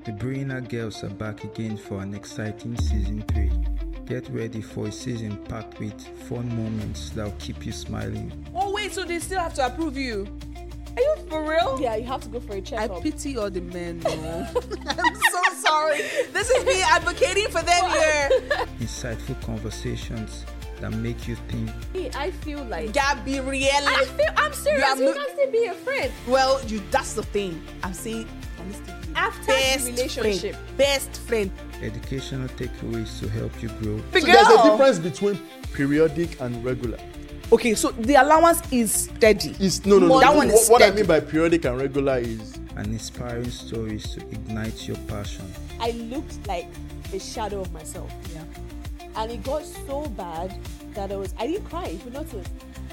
The Brina Girls are back again for an exciting season 3. Get ready for a season packed with fun moments that will keep you smiling. Oh wait, so they still have to approve you? Are you for real? Yeah, you have to go for a checkup. I pity all the men. No. I'm so sorry. This is me advocating for them here. Insightful conversations that make you think. I feel like Gabriella. I'm serious. You can still be a friend. Well, that's the thing. I'm saying After best the relationship. best friend. Educational takeaways to help you grow. So there's a difference between periodic and regular. Okay, so the allowance is steady. No. That one is what I steady. mean by periodic and regular is And inspiring stories to ignite your passion. I looked like a shadow of myself. Yeah. And it got so bad that I didn't cry, if you notice.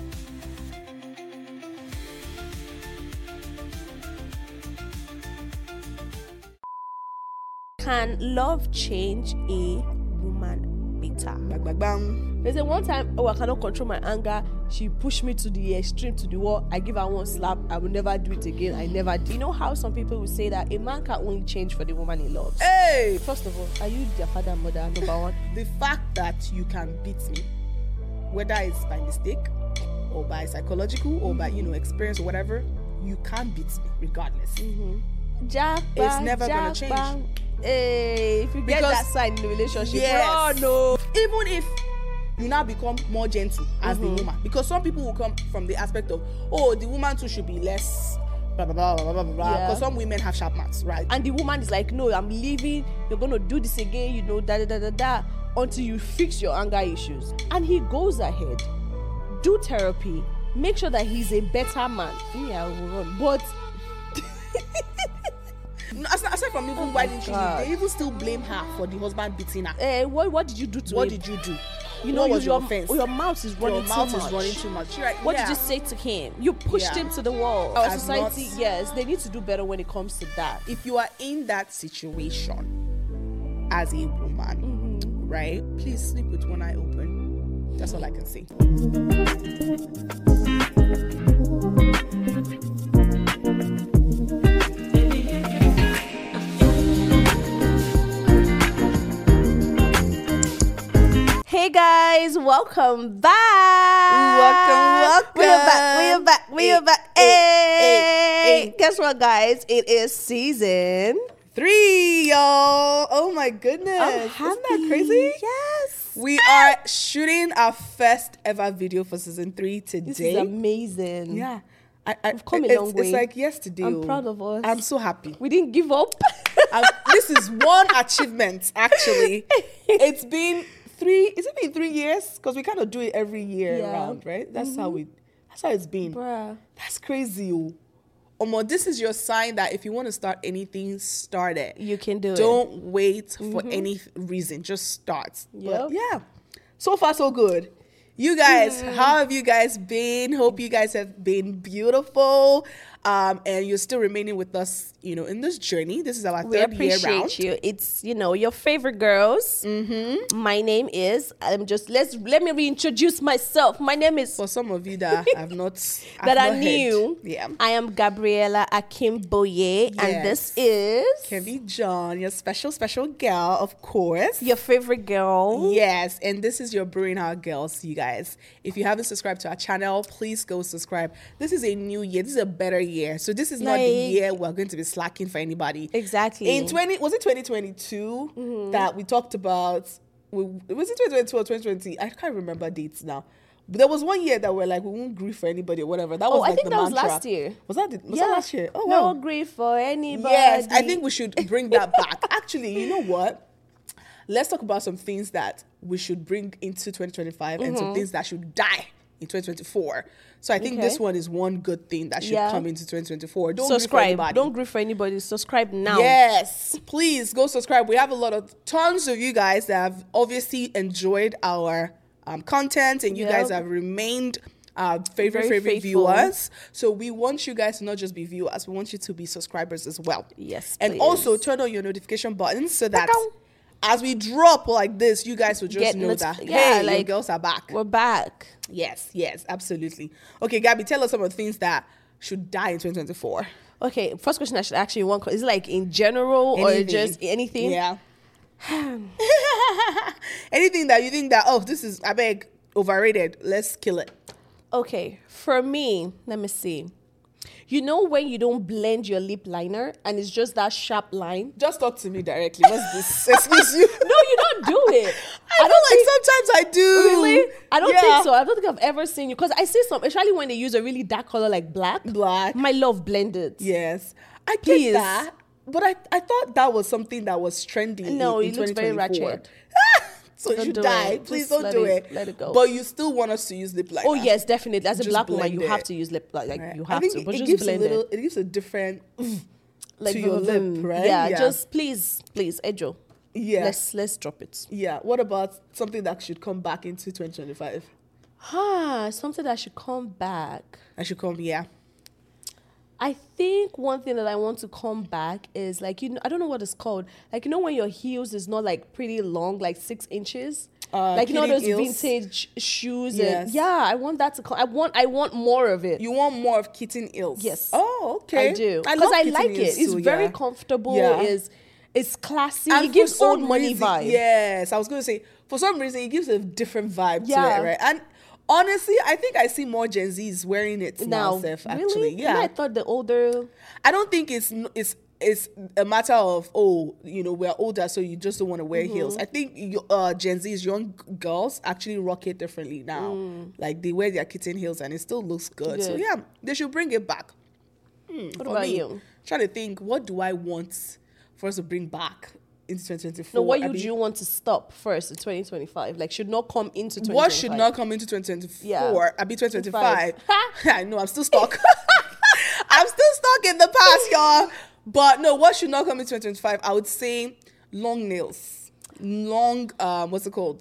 Can love change a woman bitter? Bang, bang, bang. There's a one time, I cannot control my anger. She pushed me to the extreme, to the wall. I give her one slap. I will never do it again. I never did. You know how some people will say that a man can only change for the woman he loves? Hey! First of all, are you their father and mother? Number one. The fact that you can beat me, whether it's by mistake or by psychological or by experience or whatever, you can't beat me regardless. It's never gonna change. Hey, if you get Because- that sign in the relationship, Yes. no. Even if you now become more gentle as the woman, because some people will come from the aspect of, oh, the woman too should be less blah blah blah blah blah blah. Yeah. Because some women have sharp mouths, right? And the woman is like, no, I'm leaving. You're gonna do this again. Da da da da da. Until you fix your anger issues. And he goes ahead, do therapy, make sure that he's a better man. Yeah, I will run. But No, aside from even why didn't she leave, God. they even still blame her for the husband beating her. what did you do to What him? did you do? You know, What was your your offense? Your mouth is running Your mouth too much. is running too much. Right? What yeah. did you say to him? You pushed Yeah. him to the wall. Our As society, not- yes, they need to do better when it comes to that. If you are in that situation as a woman, right? Please sleep with one eye open. That's all I can say. Hey guys, welcome back. Welcome. We are back. Hey. Guess what, guys? It is season 3, y'all. Oh my goodness. I'm Isn't that crazy? Yes. We are shooting our first ever video for season 3 today. This is amazing. Yeah. We've come a long way. It's like yesterday. I'm oh. proud of us. I'm so happy. We didn't give up. This is one achievement, actually. It's been 3 years? Because we kind of do it every year Yeah. around, right? That's how it's been. Bruh. That's crazy. Omo, this is your sign that if you want to start anything, start it. You can do it. Don't wait for any reason. Just start. Yep. But yeah. So far, so good. You guys, how have you guys been? Hope you guys have been beautiful. And you're still remaining with us, in this journey. This is our We third year round. appreciate you. It's your favorite girls. My name is. Let me reintroduce myself. My name is. For some of you that have not That have are not new. heard. Yeah. I am Gabriella Akimboye, and this is Kevin John, your special girl, of course. your favorite girl. Yes, and this is your Brewing Heart Girls, you guys. If you haven't subscribed to our channel, please go subscribe. This is a new year. This is a better year. So this is not the Like- year we're going to be slacking for anybody. Exactly. Was it 2022 that we talked about? Was it 2022 or 2020? I can't remember dates now. But there was one year that we're like, we won't grieve for anybody or whatever. That was I like think the that was mantra. last year. Was that last year? Oh, no wow. grief for anybody. Yes, I think we should bring that back. Actually, you know what? Let's talk about some things that we should bring into 2025 and some things that should die in 2024. So I think Okay. this one is one good thing that should Yeah. come into 2024. Don't grieve for subscribe. anybody. Don't grieve for anybody. Subscribe now. Yes, please go subscribe. We have tons of you guys that have obviously enjoyed our content, and you Yep. guys have remained favorite Very faithful. viewers. So we want you guys to not just be viewers, we want you to be subscribers as well. Yes, and please. also turn on your notification button so that as we drop like this, you guys will just Get know not- that yeah, hey, your like, girls are back. We're back. Yes, absolutely. Okay, Gabby, tell us some of the things that should die in 2024. Okay, first question I should ask you one. Is it like in general or just anything? Yeah. Anything that you think that, oh, this is, I beg, overrated. Let's kill it. Okay, for me, let me see. You know when you don't blend your lip liner and it's just that sharp line? Just talk to me directly. What's this? Excuse you. No, you don't do it. I feel like sometimes I do. Really? I don't think so. I don't think I've ever seen you. Because I see some, especially when they use a really dark color like black. My love, blended. Yes. I get that. But I thought that was something that was trendy. No, in it looks very ratchet. So you should die. Please don't do it. Let it go. But you still want us to use lip liner. Oh yes, definitely. As a Just black woman, you blend have it. to use lip liner. Like you have I think to. But it just gives blend it gives a different like to your lip, right? Yeah, just please, Ejo. Yeah. Let's drop it. Yeah. What about something that should come back into 2025? Something that should come back. I should come, yeah. I think one thing that I want to come back is like, I don't know what it's called. Like, when your heels is not like pretty long, like 6 inches. Like, those heels. Vintage shoes. Yes. And yeah, I want that to come. I want more of it. You want more of kitten heels? Yes. Oh, okay. I do. I Because love I kitten like heels it. It's too, very comfortable. Yeah. It's classy. And it gives for old some money reason, vibe. Yes, I was going to say, for some reason, it gives a different vibe to Yeah. it, right? And honestly, I think I see more Gen Zs wearing it now, actually. Really? Yeah. I thought the older... I don't think it's a matter of, we're older, so you just don't want to wear heels. I think Gen Z's young girls actually rock it differently now. Like, they wear their kitten heels and it still looks good. So, yeah, they should bring it back. What about you? Trying to think, what do I want for us to bring back into 2024? No, what would you want to stop first in 2025? Like, should not come into 2025. What should not come into 2024? Yeah. I'll be 2025. I know, I'm still stuck. I'm still stuck in the past, y'all. But no, what should not come into 2025? I would say long nails. Long, what's it called?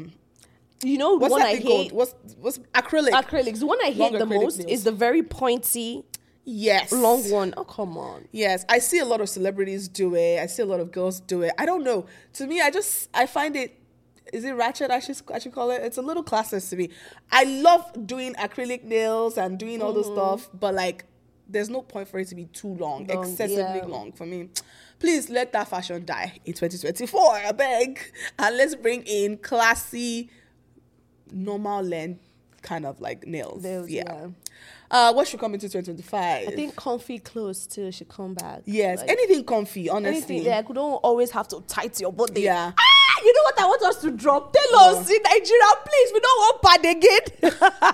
What's one I hate? Called? What's acrylic? Acrylics. The one I hate the most is the very pointy, long one. Oh, come on. Yes, I see a lot of celebrities do it. I see a lot of girls do it. I don't know. To me, I find it. Is it ratchet? I should call it. It's a little classist to me. I love doing acrylic nails and doing all this stuff, but like, there's no point for it to be too long, excessively long for me. Please let that fashion die in 2024, I beg. And let's bring in classy, normal length kind of like nails. Yeah. What should come into 2025? I think comfy clothes too should come back. Yes, like, anything comfy, honestly. Anything, like, we don't always have to tight your body. Yeah. You know what I want us to drop? Tell us in Nigeria, please. We don't want pad again.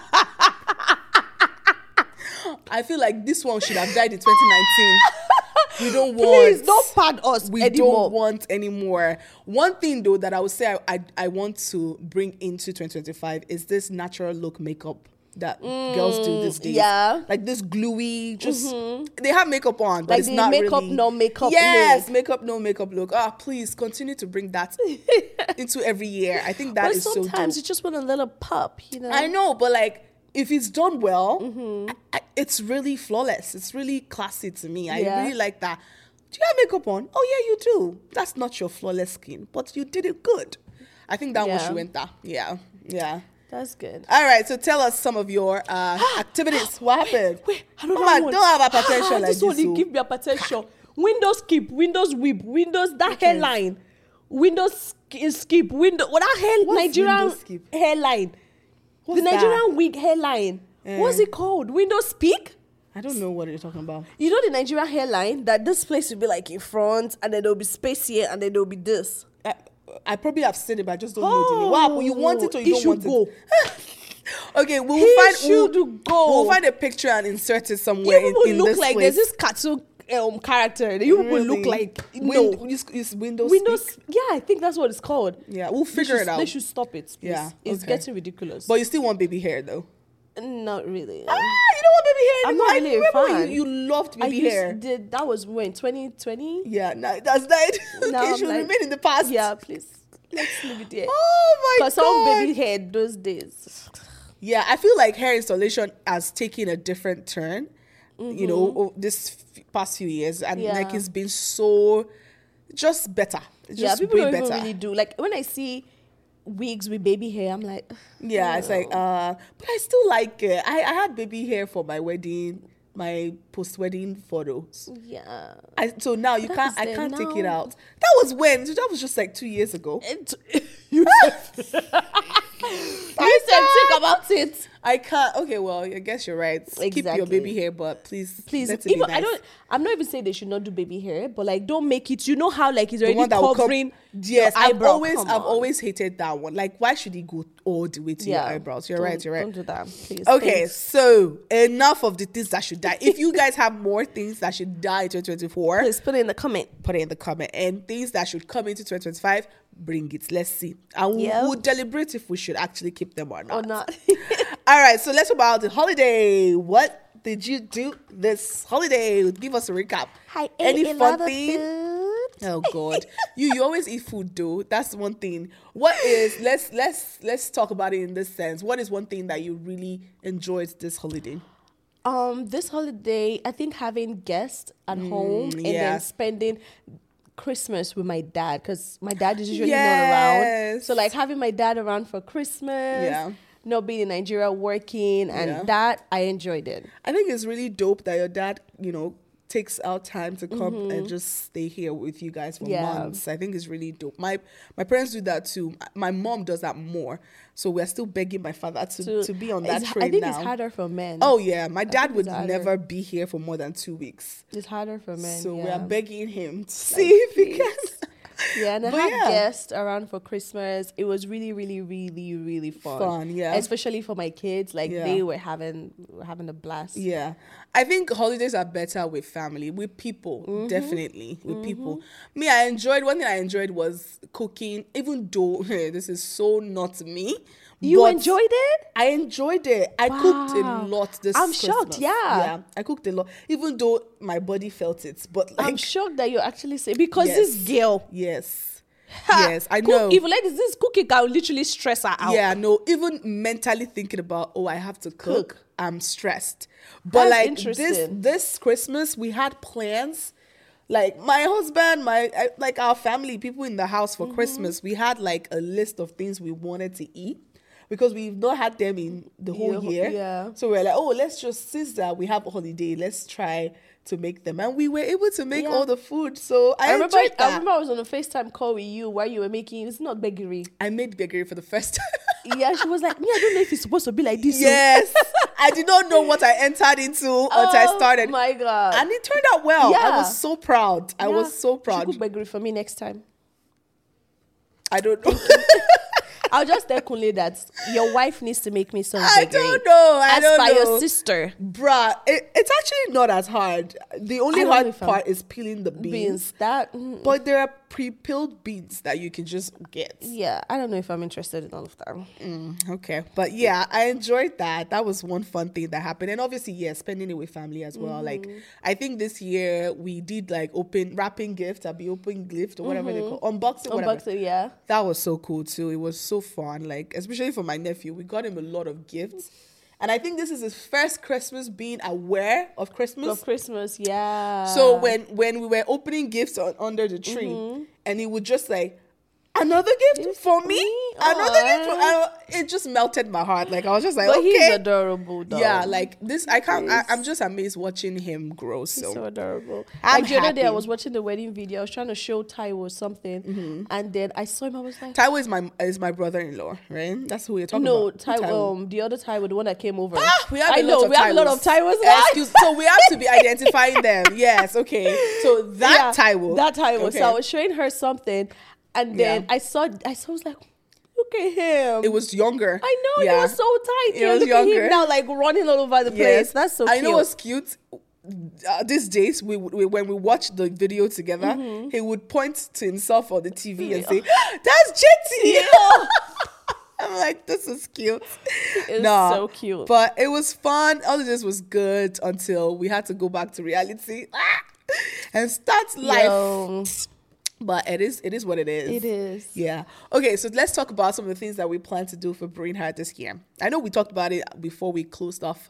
I feel like this one should have died in 2019. We don't want. Please don't pad us we anymore. Don't want anymore. One thing though that I would say I want to bring into 2025 is this natural look makeup that girls do these days. Yeah. Like this gluey, just they have makeup on, but like it's the not makeup, really. no makeup. Yes, look. makeup, no makeup look. Please continue to bring that into every year. I think that but is so dope. sometimes you just want a little pop, I know, but like, if it's done well, it's really flawless. It's really classy to me. I really like that. Do you have makeup on? Oh, yeah, you do. That's not your flawless skin, but you did it good. I think that one should enter. Yeah. That's good. All right, so tell us some of your activities. What happened? Wait, I don't know. Don't have hypertension like this. This one didn't give me hypertension. Windows skip, Windows whip, Windows that hairline. Windows skip, window. What that hair? What's Nigerian skip? hairline. What's the Nigerian wig hairline. What's it called? Windows speak? I don't know what you're talking about. You know the Nigerian hairline? That this place will be like in front, and then there'll be space here, and then there'll be this. I probably have seen it, but I just don't know the name. Wow, you want it or you don't want go. it? Okay, we'll find a picture and insert it somewhere in look this like place. There's this cartoon character. You will look like Is Windows. Yeah, I think that's what it's called. Yeah, we'll figure it out. They should stop it. Please. Yeah, it's getting ridiculous. But you still want baby hair though. Not really. You don't want baby hair anymore. I'm not really I remember fan. you loved baby hair. That was when 2020. Yeah, no, that's that. Now It should remain in the past. Yeah, please. Let's leave it there. Oh my god. Because some baby hair those days. Yeah, I feel like hair installation has taken a different turn. You know, this past few years, and like it's been so just better. It's just people don't better. even really do. Like when I see wigs with baby hair, I'm like, it's like, but I still like it. I had baby hair for my wedding my post-wedding photos. Yeah. So now I can't take it out. That was when? So that was just like 2 years ago. You said think about it. I can't. Okay, well, I guess you're right. Exactly. Keep your baby hair, but please. Let it Even be nice. I'm not even saying they should not do baby hair, but like don't make it. You know how like it's already one that will covering. Yes, your eyebrow. I've always hated that one. Like, why should he go all the way to your eyebrows? You're right. Don't do that, please. Okay, Thanks. so enough of the things that should die. If you guys have more things that should die in 2024, Please put it in the comment. put it in the comment. And things that should come into 2025, bring it. Let's see. And we'll deliberate if we should actually keep them or not. All right, so let's talk about the holiday. What did you do this holiday? Give us a recap. Any fun thing? Oh God, you always eat food though. That's one thing. What is let's talk about it in this sense. What is one thing that you really enjoyed this holiday? This holiday, I think having guests at home and then spending Christmas with my dad, because my dad is usually not around. So like having my dad around for Christmas, not being in Nigeria working, and that I enjoyed it. I think it's really dope that your dad, takes out time to come and just stay here with you guys for months. I think it's really dope. My parents do that too. My mom does that more. So we're still begging my father to be on that train now. I think it's harder for men. Oh yeah, my dad would never be here for more than 2 weeks. It's harder for men. So we are begging him to see if he can. Yeah, and I had guests around for Christmas. It was really, really, really, really fun. Especially for my kids. Like they were having a blast. Yeah. I think holidays are better with family, with people, definitely, with people. Me, one thing I enjoyed was cooking, even though this is so not me. You enjoyed it? I enjoyed it. I cooked a lot this Christmas. I'm shocked, Yeah, I cooked a lot, even though my body felt it. But like, I'm shocked that you actually say, because this girl. Yes, I know. Even like this cooking can literally stress her out. Yeah, no, even mentally thinking about, I have to cook. I'm stressed. But that's like this Christmas, we had plans. Like my husband, our family, people in the house for Christmas, we had like a list of things we wanted to eat, because we've not had them in the whole year. Yeah. So we're like, let's just, since that we have a holiday, let's try to make them. And we were able to make all the food. So I remember that. I remember I was on a FaceTime call with you where you were making, it's not beggery. I made beggery for the first time. Yeah, she was like, I don't know if it's supposed to be like this. Yes. I did not know what I entered into until I started. Oh my God. And it turned out well. I was so proud. I was so proud. She cook beggery for me next time. I don't know. I'll just tell Kunle that your wife needs to make me some beggery. I don't know. As by your sister. Bruh, it's actually not as hard. The only hard part is peeling the beans. But there are pre-peeled beans that you can just get. Yeah, I don't know if I'm interested in all of that. Okay. But yeah, I enjoyed that. That was one fun thing that happened. And obviously, spending it with family as well. Like, I think this year we did like wrapping gift, open gift or whatever they call unboxing, whatever. Yeah. That was so cool too. It was so fun. Like, especially for my nephew, we got him a lot of gifts. And I think this is his first Christmas being aware of Christmas. Of Christmas, yeah. So when we were opening gifts under the tree, and he would just like, another gift for me? Another gift? It just melted my heart. Like, I was just like, but okay. He's adorable, though. Yeah, like this, I'm just amazed watching him grow. He's so adorable. I'm the other day, I was watching the wedding video. I was trying to show Taiwo something. And then I saw him, I was like... Taiwo is my brother-in-law, right? That's who we're talking about. No, Taiwo, the other Taiwo, the one that came over. We have a lot of Taiwos. So we have to be identifying them. Yes, okay. So that Taiwo. That Taiwo. Okay. So I was showing her something. And then I was like, look at him. It was younger. I know, he was so tight. It was look younger. at him now, like running all over the place. That's so cute. I know what's cute. These days, when we watch the video together, he would point to himself on the TV and say, "That's JT." I'm like, this is cute. It's so cute. But it was fun. All of this was good until we had to go back to reality and start life. But it is what it is. It is. Yeah. Okay, so let's talk about some of the things that we plan to do for Brain Heart this year. I know we talked about it before we closed off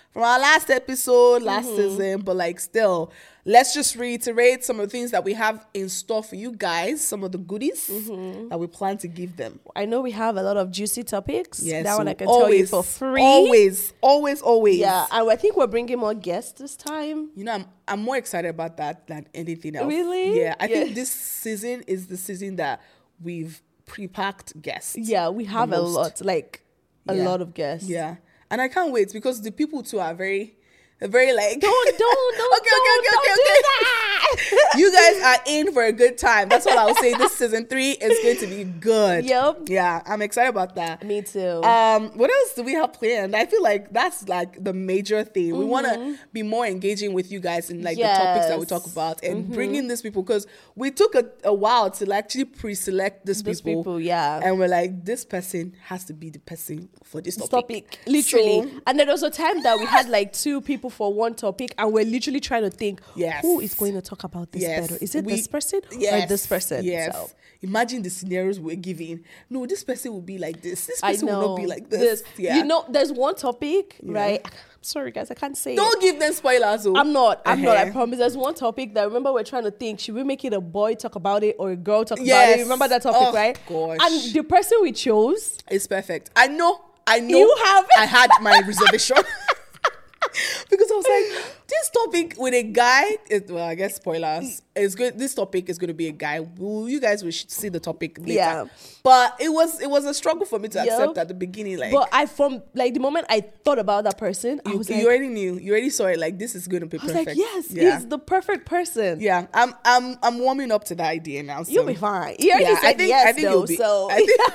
from our last episode, last season, but like still, let's just reiterate some of the things that we have in store for you guys, some of the goodies that we plan to give them. I know we have a lot of juicy topics. Yes, that so one I can tell you for free. Always. Yeah, and I think we're bringing more guests this time. You know, I'm more excited about that than anything else. Really? Yeah, I think this season is the season that we've pre-packed guests. Yeah, we have a lot, like a lot of guests. Yeah, and I can't wait because the people too are very like Don't okay. do that. You guys are in for a good time. That's what I'll say. This season 3 is going to be good. Yep. Yeah, I'm excited about that. Me too. What else do we have planned? I feel like that's like the major thing. We want to be more engaging with you guys in like the topics that we talk about and bringing these people, because we took a while to actually pre-select these people. Yeah. And we're like, this person has to be the person for this topic. Literally. So, and then there was a time that we had like 2 people for one topic, and we're literally trying to think, who is going to talk about this better? Is it this person or this person? Yes. So. Imagine the scenarios we're giving. No, this person will be like this. This person will not be like this. Yeah. You know, there's one topic, right? I'm sorry, guys, I can't say Don't give them spoilers. Oh. I'm not, I promise. There's one topic that, remember, we're trying to think, should we make it a boy talk about it or a girl talk about it? Remember that topic, right? Gosh. And the person we chose is perfect. I know. You have I had my reservation. Because I was like, this topic with a guy, I guess spoilers, is good. This topic is going to be a guy. You guys will see the topic later. Yeah. But it was a struggle for me to accept at the beginning. Like, but from like the moment I thought about that person, I was like, you already knew. You already saw it. Like, this is going to be perfect. I was like, yes, he's the perfect person. Yeah, I'm warming up to the idea now. So. You'll be fine. You already said yes, I think though, so.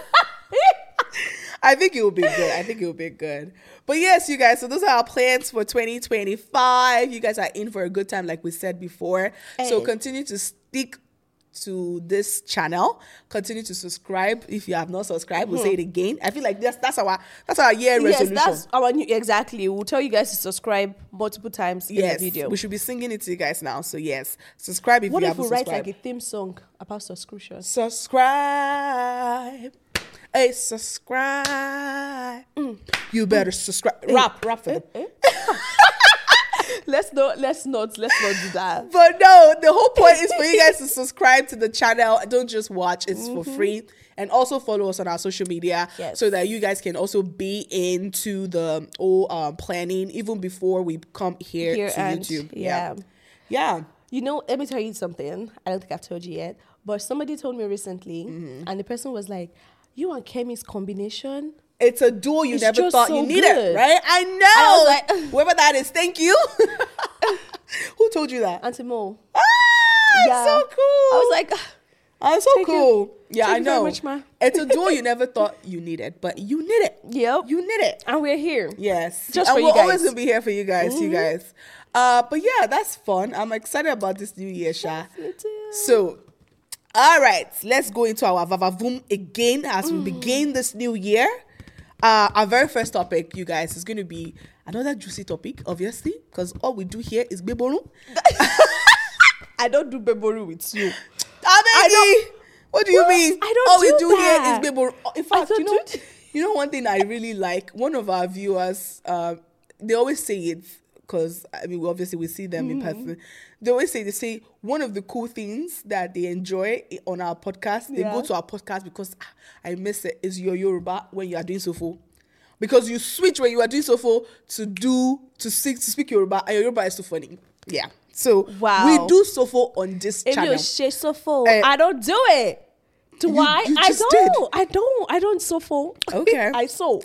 I think it will be good. But yes, you guys, so those are our plans for 2025. You guys are in for a good time, like we said before. So continue to stick to this channel. Continue to subscribe. If you have not subscribed, we'll say it again. I feel like that's our year resolution. Yes, that's our new, exactly. We'll tell you guys to subscribe multiple times in the video. We should be singing it to you guys now. So yes, subscribe if you haven't subscribed. What if we write like a theme song about subscription? Subscribe. Hey, subscribe. You better subscribe. Rap for them. Let's not do that. But no, the whole point is for you guys to subscribe to the channel. Don't just watch, it's for free. And also follow us on our social media so that you guys can also be into the planning even before we come here to YouTube. Yeah. You know, let me tell you something. I don't think I've told you yet, but somebody told me recently, and the person was like, you and Kemi's combination, it's a duo you never thought you needed, good. right? I know. I was like, whoever that is, thank you. Who told you that? Auntie Mo. Yeah. So cool. I was like, I'm so cool. Yeah, Thank I know. you very much, ma. It's a duo you never thought you needed, but you need it. Yep. You need it. And we're here. Yes. Just and for you we're guys. always going to be here for you guys, you guys. But yeah, that's fun. I'm excited about this new year, Sha. Me too. So, all right, let's go into our Vavavoom again as we begin this new year. Our very first topic, you guys, is going to be another juicy topic, obviously, because all we do here is Beboru. I don't do Beboru with you. What do you mean? I don't all do we do that. here is Beboru. In fact, you know one thing I really like? One of our viewers, they always say it, because I mean, obviously we see them in person. They say one of the cool things that they enjoy on our podcast, they go to our podcast because I miss it, is your Yoruba when you are doing Sofo. Because you switch when you are doing Sofo to speak Yoruba, and your Yoruba is so funny. Yeah. So we do Sofo on this channel. Sofo. I don't do it. Why? I don't Sofo. Okay. I sew.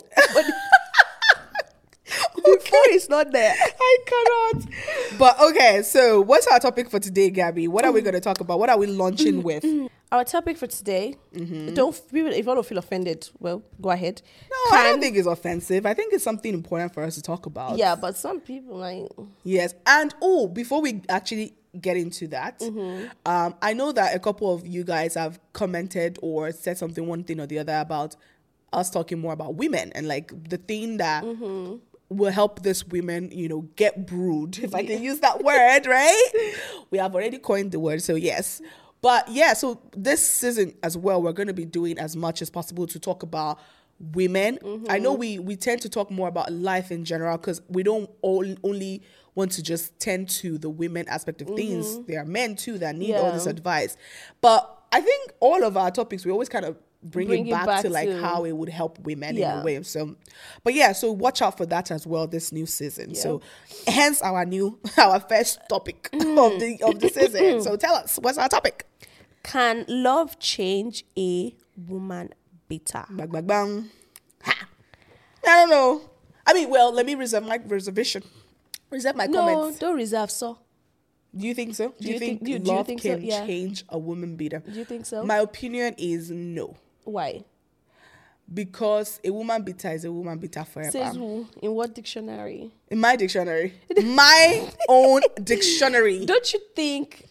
Before it's not there. I cannot. But okay, so what's our topic for today, Gabby? What are we going to talk about? What are we launching with? Our topic for today, if you don't feel offended, well, go ahead. No, I don't think it's offensive. I think it's something important for us to talk about. Yeah, but some people like... Yes. And, before we actually get into that, I know that a couple of you guys have commented or said something, one thing or the other, about us talking more about women and like the thing that... will help this women, get brewed, if I can use that word, right? We have already coined the word, so yes. But yeah, so this season as well, we're going to be doing as much as possible to talk about women. I know we tend to talk more about life in general because we don't only want to just tend to the women aspect of things. There are men too that need all this advice. But I think all of our topics, we always kind of bring it back to like how it would help women in a way. So, but yeah, so watch out for that as well this new season. Yeah. So, hence our first topic of the season. So tell us, what's our topic? Can love change a woman beater? Bang bang bang. Ha. I don't know. I mean, well, let me reserve my comments. No, don't reserve so. Do you think so? Do you think love can change a woman beater? Do you think so? My opinion is no. Why? Because a woman beater is a woman beater forever. Says who? In what dictionary? In my dictionary. My own dictionary. Don't you think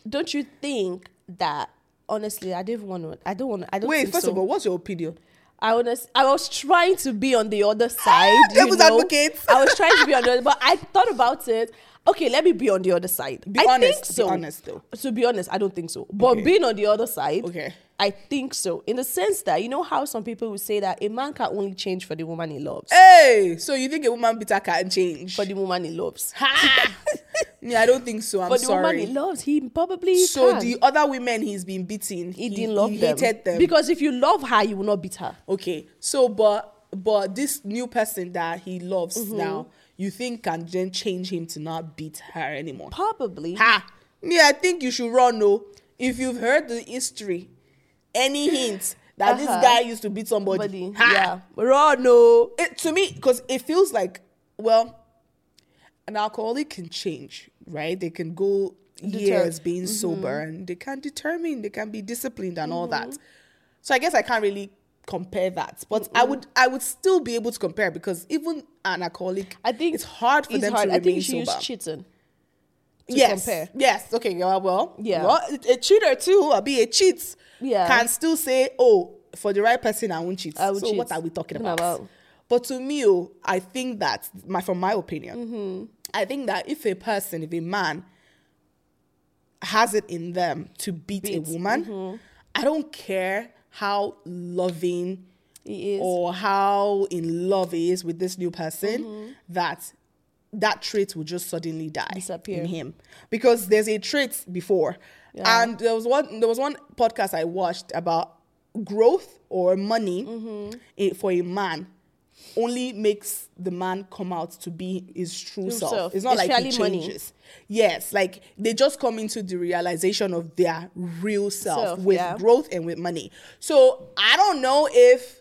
that, honestly, I don't want to. Wait, first of all, what's your opinion? I was trying to be on the other side. Devil's advocate. I was trying to be on the other, but I thought about it. Okay, let me be on the other side. Be honest though. To be honest, I don't think so. But being on the other side, okay, I think so. In the sense that, you know how some people will say that a man can only change for the woman he loves. Hey, so you think a woman beater can change for the woman he loves? Yeah, I don't think so. I'm sorry. For the woman he loves, he probably So can. The other women he's been beating, he didn't love them. He hated them. Because if you love her, you will not beat her. Okay, so but this new person that he loves now, you think can then change him to not beat her anymore? Probably. Yeah, I think you should run, no. If you've heard the history, any hint that this guy used to beat somebody, yeah, run, no. To me, because it feels like, well, an alcoholic can change, right? They can go years being sober and they can be disciplined and all that. So I guess I can't really compare that, but I would still be able to compare, because even an alcoholic, I think it's hard for them to remain sober. I think she used cheating to compare. Yes, okay, well, a cheater too, or be a cheat, can still say, oh, for the right person, I won't cheat. So what are we talking about? But to me, I think that, from my opinion, I think that if a man has it in them to beat a woman, I don't care how loving he is or how in love he is with this new person, that trait will just suddenly disappear in him. Because there's a trait before. Yeah. And there was one podcast I watched about growth or money for a man only makes the man come out to be his true self. It's not like he changes. Money. Yes, like they just come into the realization of their real self with growth and with money. So I don't know if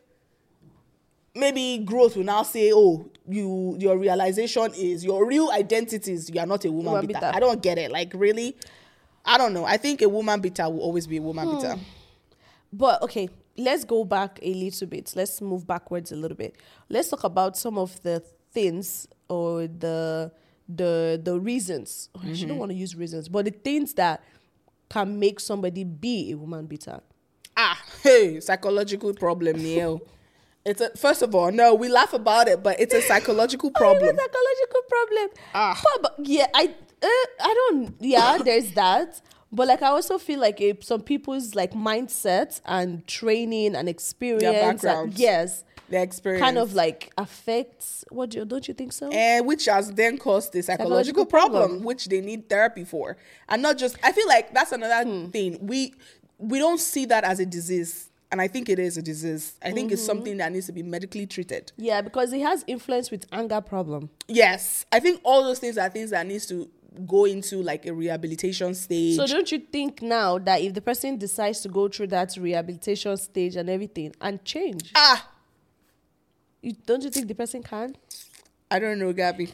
maybe growth will now say, oh, your realization is, your real identity is you are not a woman beater. I don't get it. Like, really? I don't know. I think a woman beater will always be a woman beater. But okay, let's go back a little bit. Let's move backwards a little bit. Let's talk about some of the things or the reasons. I shouldn't want to use reasons, but the things that can make somebody be a woman beater. Psychological problem, Neil. First of all, no, we laugh about it, but it's a psychological problem. It's a psychological problem. But yeah, I don't. Yeah, there's that. But like, I also feel like some people's like mindset and training and experience, their background, their experience, kind of like affects. Don't you think so? Which has then caused the psychological problem, which they need therapy for, and not just. I feel like that's another thing. We don't see that as a disease, and I think it is a disease. I think it's something that needs to be medically treated. Yeah, because it has influence with anger problem. Yes, I think all those things are things that needs to go into like a rehabilitation stage. So don't you think now that if the person decides to go through that rehabilitation stage and everything and change, don't you think the person can? I don't know, Gabby.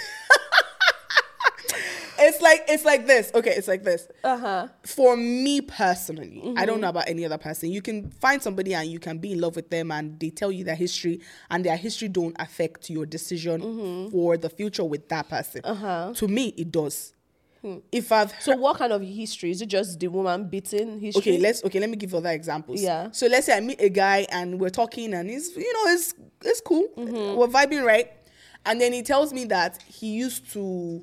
It's like this. Okay, it's like this. For me personally, I don't know about any other person. You can find somebody and you can be in love with them and they tell you their history, and their history don't affect your decision for the future with that person. To me, it does. So what kind of history? Is it just the woman beating history? Okay, let me give other examples. Yeah. So let's say I meet a guy and we're talking and he's cool. We're vibing, right? And then he tells me that he used to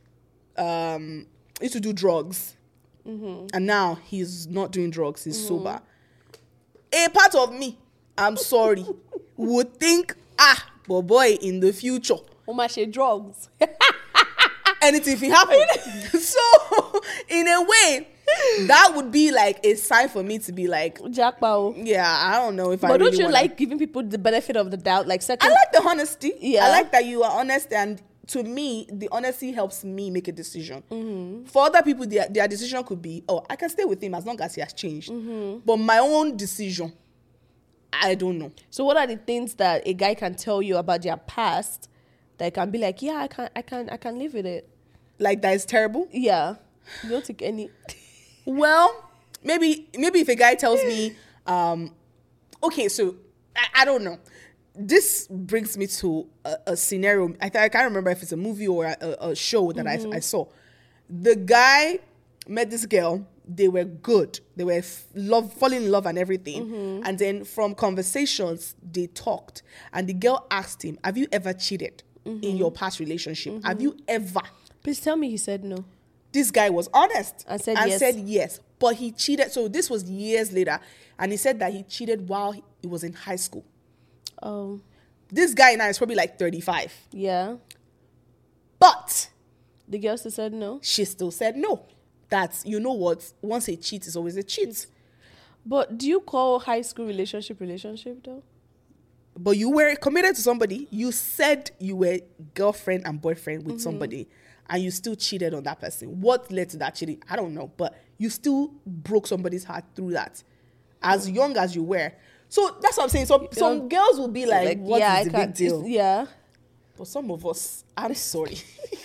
do drugs, and now he's not doing drugs, he's sober. A part of me, I'm sorry, would think, but boy, in the future, she drugs. anything if it happen. So, in a way, that would be like a sign for me to be like, Jackpot. yeah, I don't know if I But really don't you wanna... like giving people the benefit of the doubt? Like second. I like the honesty. Yeah. I like that you are honest, and to me, the honesty helps me make a decision. For other people, their decision could be, I can stay with him as long as he has changed. But my own decision, I don't know. So what are the things that a guy can tell you about their past that can be like, yeah, I can live with it? Like that is terrible. Yeah. You don't take any. Well, maybe if a guy tells me, okay, so I don't know. This brings me to a scenario. I can't remember if it's a movie or a show that I saw. The guy met this girl. They were good. They were falling in love and everything. And then from conversations, they talked. And the girl asked him, have you ever cheated in your past relationship? Have you ever? Please tell me he said no. This guy was honest and said yes. But he cheated. So this was years later. And he said that he cheated while he was in high school. Oh. This guy now is probably like 35. Yeah. But the girl still said no. She still said no. That's, you know what? Once a cheat is always a cheat. But do you call high school relationship though? But you were committed to somebody. You said you were girlfriend and boyfriend with somebody, and you still cheated on that person. What led to that cheating? I don't know. But you still broke somebody's heart through that. As young as you were. So that's what I'm saying. Some girls will be like, what is the big deal? Yeah. But some of us, I'm sorry.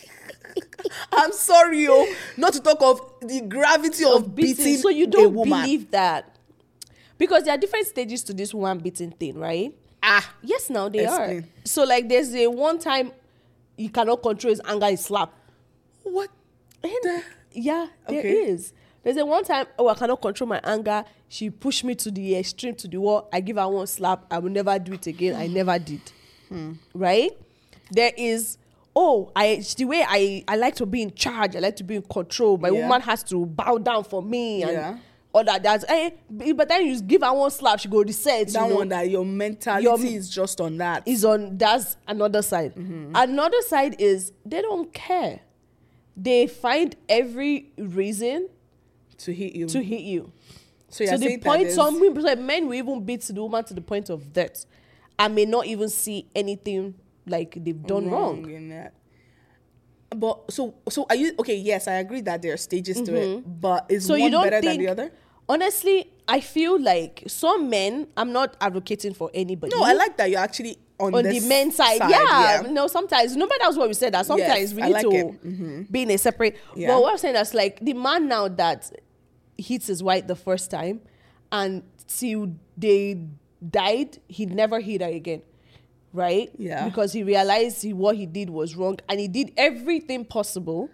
I'm sorry, not to talk of the gravity of beating so you don't a woman. Believe that? Because there are different stages to this woman beating thing, right? Yes, now they are. So like there's a one time you cannot control his anger, is slap. What? Yeah, there is. There's a one time, I cannot control my anger. She pushed me to the extreme, to the wall. I give her one slap. I will never do it again. I never did. Right? There is, the way I like to be in charge. I like to be in control. My woman has to bow down for me. And all that. But then you give her one slap, she go reset. That one that your mentality is just on that. That's another side. Another side is they don't care. They find every reason to hit you. So to the point, some people, like men will even beat the woman to the point of death and may not even see anything like they've done wrong. In that. But so are you okay? Yes, I agree that there are stages to it, but is one better than the other? Honestly, I feel like some men. I'm not advocating for anybody. No, I like that you're actually on the men's side. Yeah, no. Sometimes, no matter what we said, that sometimes we need to be in a separate. Yeah. But what I'm saying is like the man now that hits his wife the first time, and till they died, he never hit her again. Right? Yeah. Because he realized what he did was wrong, and he did everything possible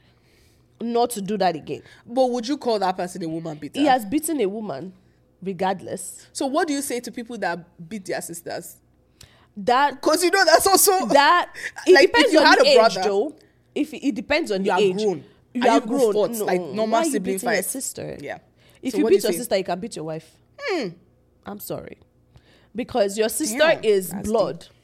not to do that again. But would you call that person a woman beater? He has beaten a woman, regardless. So what do you say to people that beat their sisters? That, because you know that's also that. It like depends if you on had the a age, brother, though. If it depends on you the are age, grown. you are grown. Fought, like normal why sibling fight. Your fight. sister. Yeah. If So you what do beat your say? sister, you can beat your wife. I'm sorry, because your sister is blood. Deep.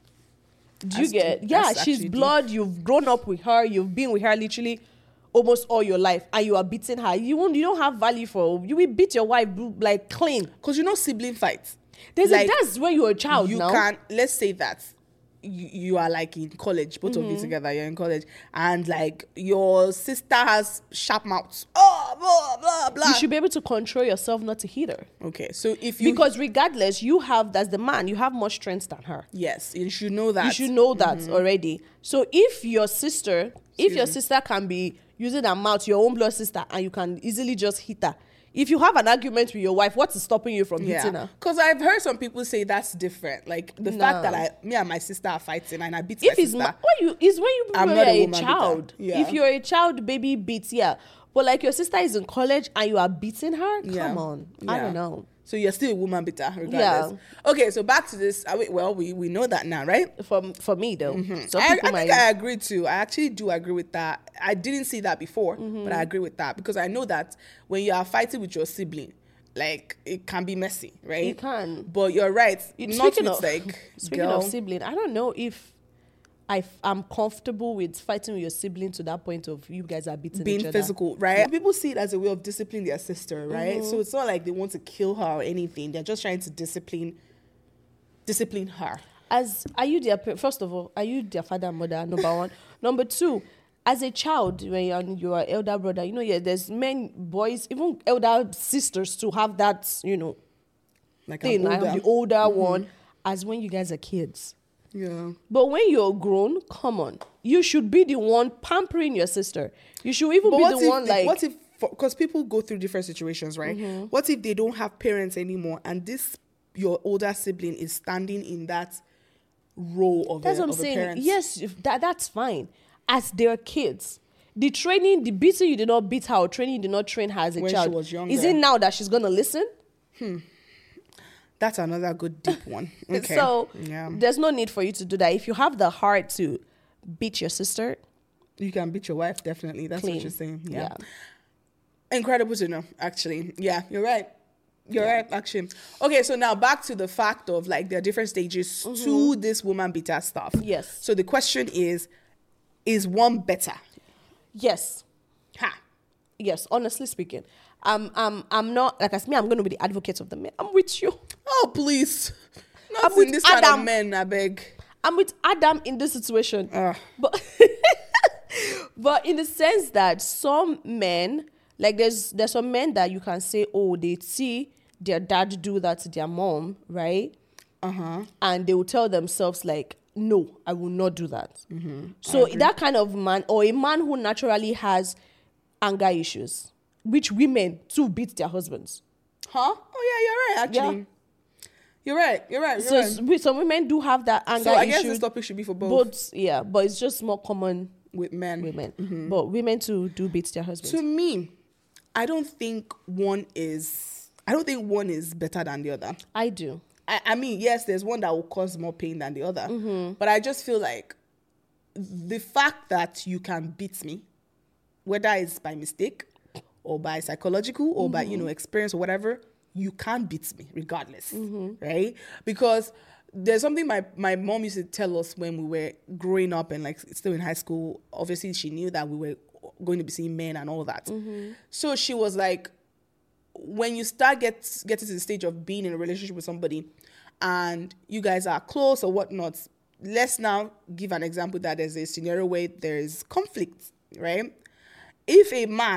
Do you get? Yeah, she's blood. Deep. You've grown up with her. You've been with her literally almost all your life, and you are beating her. You don't have value for. You will beat your wife like clean. Because sibling fights. That's when you're a child. You now. can, let's say that you are like in college, both of you together. You're in college, and like your sister has sharp mouths. Oh, blah blah blah. You should be able to control yourself not to hit her. Okay, so if you because regardless, you have as the man, you have more strength than her. Yes, you should know that. You should know that already. So if your sister can be using her mouth, your own blood sister, and you can easily just hit her. If you have an argument with your wife, what is stopping you from hitting her? Because I've heard some people say that's different. Like the fact that me and my sister are fighting and I beat my sister. When you I'm not a child. Yeah. If you're a child, baby beats, But like your sister is in college and you are beating her, come on. Yeah. I don't know. So you're still a woman beater regardless. Yeah. Okay, so back to this. We know that now, right? For me though. I think I agree too. I actually do agree with that. I didn't see that before, but I agree with that because I know that when you are fighting with your sibling, like it can be messy, right? It can. But you're right. Speaking of sibling, I don't know if I'm comfortable with fighting with your sibling to that point of you guys are being each other. Physical, right? People see it as a way of disciplining their sister, right? So it's not like they want to kill her or anything. They're just trying to discipline her. First of all, are you their father and mother? Number one. Number two, as a child, when you're an elder brother, there's men, boys, even elder sisters to have that, Like thing, like the older one, as when you guys are kids. Yeah. But when you're grown, come on, you should be the one pampering your sister. You should even be the one like. What if? Because people go through different situations, right? What if they don't have parents anymore, and your older sibling is standing in that role of That's what I'm saying. parent? Yes, that's fine. As their kids, the beating you did not beat her, or training you did not train her as a When child. she was younger. Is it now that she's gonna listen? That's another good deep one. Okay. So there's no need for you to do that. If you have the heart to beat your sister, you can beat your wife, definitely. That's clean. what you're saying. Yeah. Incredible to know, actually. Yeah, you're right. You're right, actually. Okay, so now back to the fact of like there are different stages to this woman beater stuff. Yes. So the question is one better? yes. Ha. Yes, honestly speaking. I'm not, like I said, I'm going to be the advocate of the men. I'm with you. Oh, please. Not I'm in with this kind Adam. of men, I beg. I'm with Adam in this situation. But but in the sense that some men, like there's some men that you can say, oh, they see their dad do that to their mom, right? And they will tell themselves like, no, I will not do that. So that kind of man, or a man who naturally has anger issues, which women too beat their husbands. Huh? Oh, yeah, you're right, actually. Yeah. You're right. So some women do have that anger So I issue. guess this topic should be for both. But it's just more common With men. women. But women too do beat their husbands. To me, I don't think one is better than the other. I do. I mean, yes, there's one that will cause more pain than the other. But I just feel like the fact that you can beat me, whether it's by mistake or by psychological or by, experience or whatever, you can't beat me regardless, right? Because there's something my mom used to tell us when we were growing up and like still in high school. Obviously, she knew that we were going to be seeing men and all that. So she was like, when you start getting to the stage of being in a relationship with somebody and you guys are close or whatnot, let's now give an example that there's a scenario where there is conflict, right? If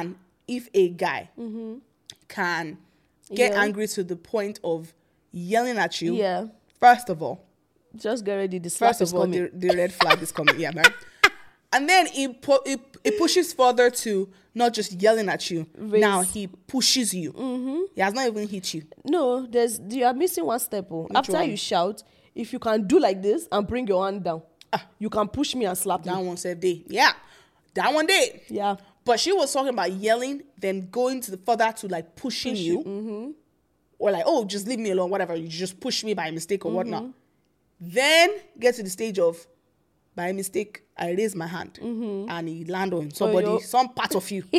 a guy can get angry to the point of yelling at you, first of all, just get ready. The slap is coming. the red flag is coming. Yeah, man. And then it pushes further to not just yelling at you. Now he pushes you. He has not even hit you. No, you are missing one step. After one? you shout, if you can do like this and bring your hand down, you can push me and slap me. That one said day. Yeah, that one day. Yeah. But she was talking about yelling, then going to the further to like pushing you. Or like, oh, just leave me alone, whatever. You just push me by mistake or whatnot. Then get to the stage of, by mistake, I raise my hand and he land on somebody, some part of you.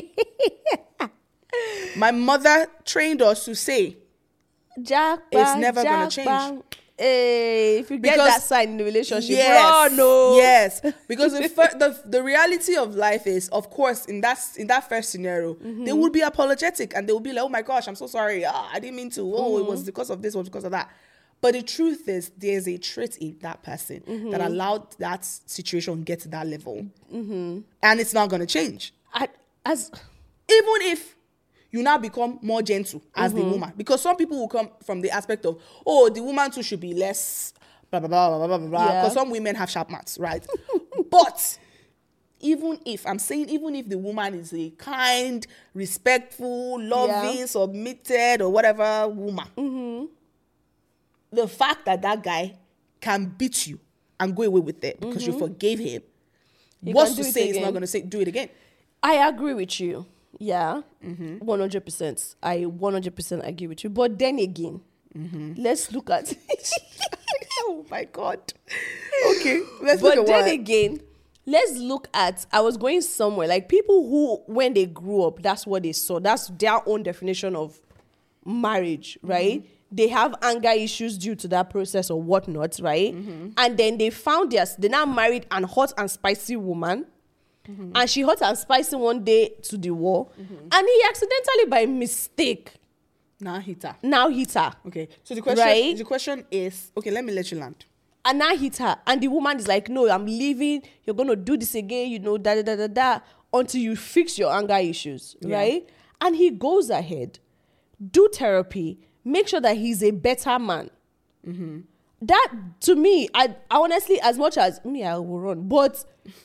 My mother trained us to say, it's never going to change. Hey, if you get that sign in the relationship, yes, run, no. Yes, because the reality of life is, of course, in that first scenario, they would be apologetic and they would be like, oh my gosh, I'm so sorry. I didn't mean to. Oh, it was because of this, or because of that. But the truth is, there's a trait in that person that allowed that situation get to that level. And it's not going to change. Even if you now become more gentle as the woman. Because some people will come from the aspect of, oh, the woman too should be less, blah, blah, blah, blah, blah, blah. Because some women have sharp mouths, right? But even if the woman is a kind, respectful, loving, submitted, or whatever woman, the fact that guy can beat you and go away with it because you forgave him, what's to say he's not going to do it again? I agree with you. Yeah, 100%. I 100% agree with you. But then again, let's look at... Oh my God. Okay, let's look at what? But then again, let's look at... I was going somewhere. Like people who, when they grew up, that's what they saw. That's their own definition of marriage, right? They have anger issues due to that process or whatnot, right? And then they now married an hot and spicy woman. And she hot and spicy one day to the wall. And he accidentally, by mistake, Now hit her. Okay. So the question is, okay, let me let you land. And now hit her. And the woman is like, no, I'm leaving. You're going to do this again, until you fix your anger issues, right? And he goes ahead, do therapy, make sure that he's a better man. That, to me, I honestly, as much as me, I will run. But...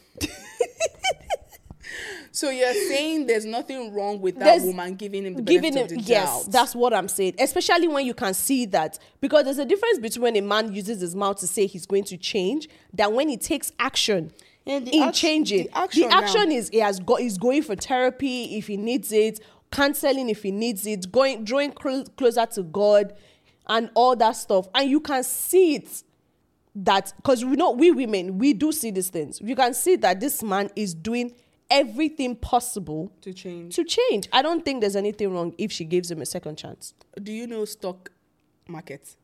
So you're saying there's nothing wrong with that woman giving him the benefit of the doubt? Yes, that's what I'm saying. Especially when you can see that. Because there's a difference between when a man uses his mouth to say he's going to change than when he takes action in changing. The action is he's going for therapy if he needs it, counseling if he needs it, drawing closer to God and all that stuff. And you can see it. That, because we women, we do see these things. You can see that this man is doing everything possible to change. I don't think there's anything wrong if she gives him a second chance. Do you know stock market?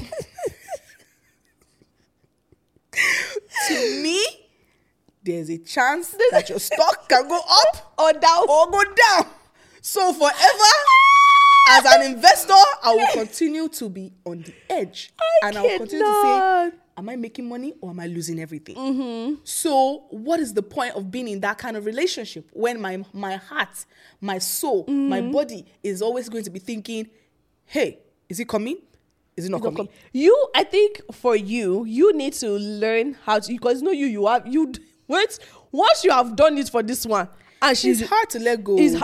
To me, there's a chance that your stock can go up or go down. So forever, as an investor, I will continue to be on the edge. I will continue to say, am I making money or am I losing everything? So what is the point of being in that kind of relationship when my heart, my soul, my body is always going to be thinking, hey, is it coming? Is it not coming? I think for you need to learn how to, because once you have done it for this one, and it's hard to let go. Because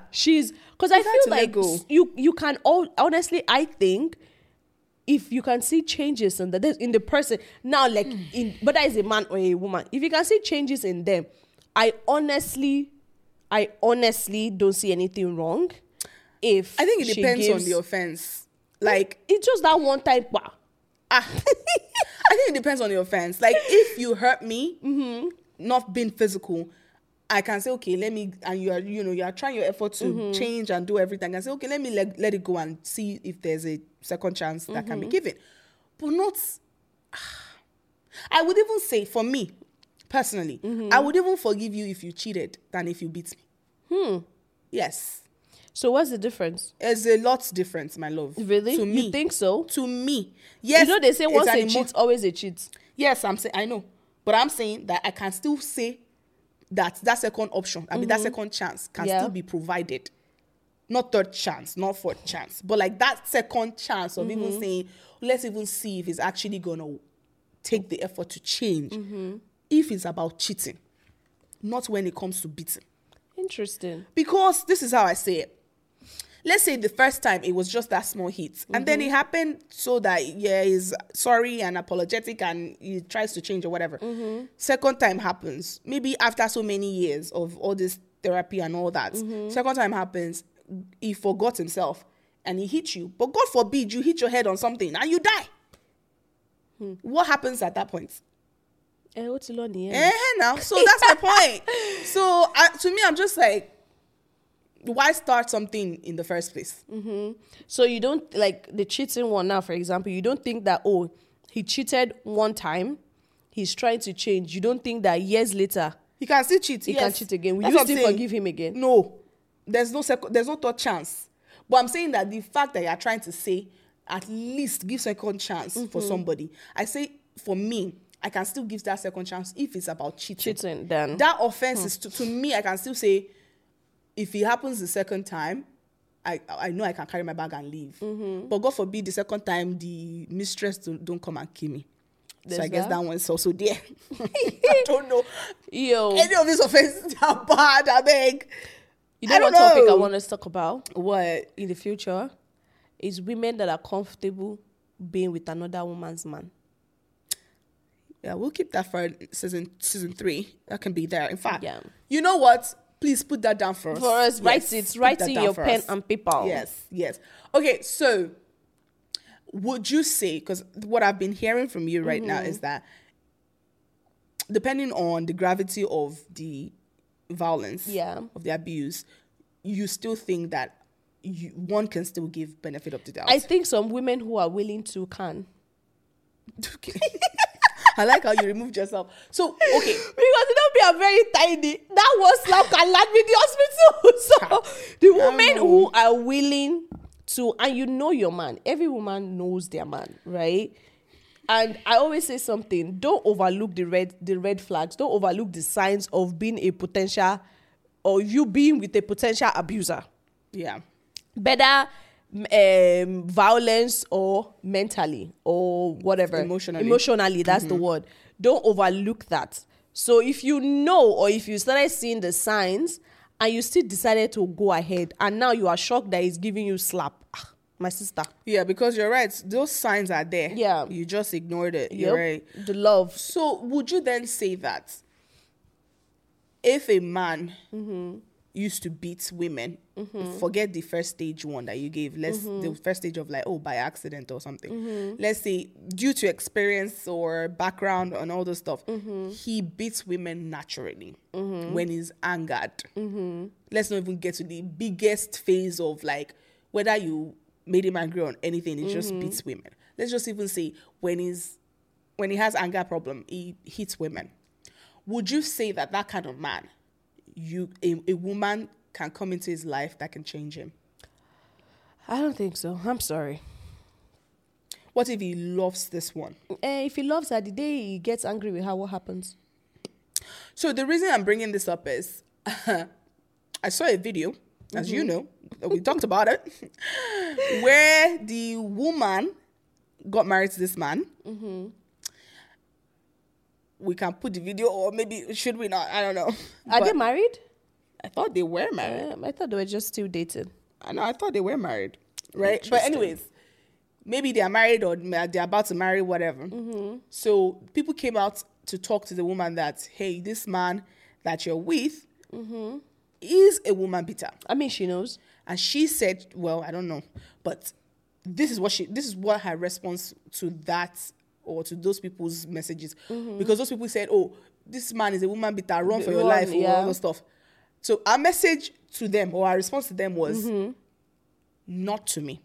I feel like you can honestly, I think, if you can see changes in the person now, like whether it's a man or a woman, if you can see changes in them, I honestly don't see anything wrong. I think it depends on the offense. Like, it's just that one time. I think it depends on the offense. Like, if you hurt me, not being physical, I can say, okay, let me, and you are trying your effort to change and do everything. I can say, okay, let me let it go and see if there's a second chance that can be given. But not, I would even say, for me, personally, I would even forgive you if you cheated than if you beat me. Yes. So what's the difference? There's a lot difference, my love. Really? To me. You think so? To me. Yes. You know, they say once a cheat, always a cheat. Yes, I know. But I'm saying that I can still say that second option, that second chance can still be provided. Not third chance, not fourth chance. But like that second chance of even saying, let's even see if it's actually going to take the effort to change. If it's about cheating, not when it comes to beating. Interesting. Because this is how I say it. Let's say the first time it was just that small hit. And then it happened so that, he's sorry and apologetic and he tries to change or whatever. Second time happens. Maybe after so many years of all this therapy and all that. Second time happens. He forgot himself and he hit you. But God forbid you hit your head on something and you die. What happens at that point? Now. So that's my point. So to me, I'm just like, why start something in the first place? So you don't, like the cheating one now, for example, you don't think that, he cheated one time, he's trying to change. You don't think that years later he can still cheat. He can cheat again. Will you still forgive him again? No. There's no third chance. But I'm saying that the fact that you're trying to say at least give second chance for somebody, I say for me, I can still give that second chance if it's about cheating. Then that offense is to me, I can still say, if it happens the second time, I know I can carry my bag and leave. But God forbid the second time the mistress don't come and kill me. So I guess that one's also there. I don't know. Any of these offenses are bad, I beg. You know what topic I want us to talk about? What? In the future is women that are comfortable being with another woman's man. Yeah, we'll keep that for season 3. That can be there. In fact, you know what? Please put that down for us. For us, write in your pen and paper. Yes. Okay, so would you say, because what I've been hearing from you right now is that depending on the gravity of the violence, of the abuse, you still think that one can still give benefit of the doubt. I think some women who are willing to can. Okay. I like how you removed yourself. So, okay. Because you know, we are very tiny. That one slap can land me in the hospital. So the women who are willing to, and you know your man. Every woman knows their man, right? And I always say something. Don't overlook the red flags. Don't overlook the signs of being a potential, or you being with a potential abuser. Yeah. Better violence or mentally or whatever. Emotionally, that's the word. Don't overlook that. So if you know, or if you started seeing the signs and you still decided to go ahead and now you are shocked that he's giving you slap, my sister. Yeah, because you're right. Those signs are there. Yeah. You just ignored it. You're right. The love. So would you then say that if a man used to beat women, forget the first stage one that you gave, the first stage of like, by accident or something, let's say due to experience or background and all this stuff, he beats women naturally when he's angered. Let's not even get to the biggest phase of like whether you made him angry on anything, he just beats women. Let's just even say when he has anger problem, he hits women. Would you say that kind of man, a woman can come into his life that can change him? I don't think so. I'm sorry. What if he loves this one? If he loves her, the day he gets angry with her, what happens? So the reason I'm bringing this up is I saw a video, as you know, we talked about it, where the woman got married to this man. We can put the video, or maybe should we not? I don't know. Are they married? I thought they were married. I thought they were just still dating. I know. I thought they were married, right? But anyways, maybe they are married or they're about to marry, whatever. So people came out to talk to the woman that, hey, this man that you're with is a woman beater. I mean, she knows. And she said, well, I don't know, but this is what her response to that, or to those people's messages, because those people said, this man is a woman beater, run for your life, or all that stuff. So our message to them, or our response to them was, not to me.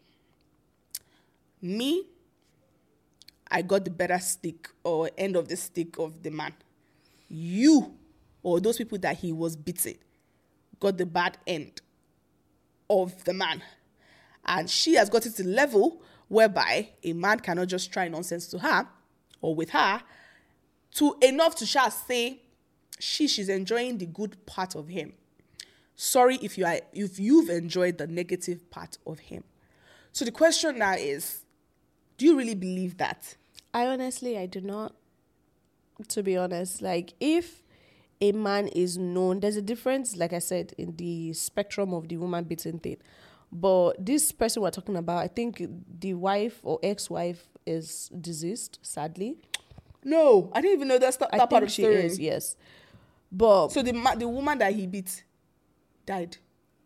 Me, I got the better stick, or end of the stick of the man. You, or those people that he was beating, got the bad end of the man. And she has got it to the level whereby a man cannot just try nonsense to her or with her to enough to just say she's enjoying the good part of him. Sorry if you've enjoyed the negative part of him. So the question now is, do you really believe that? I do not. To be honest, like if a man is known, there's a difference, like I said, in the spectrum of the woman beating thing. But this person we're talking about, I think the wife or ex-wife is deceased, sadly. No, I didn't even know that part of the story. Is, yes. But so the woman that he beat died.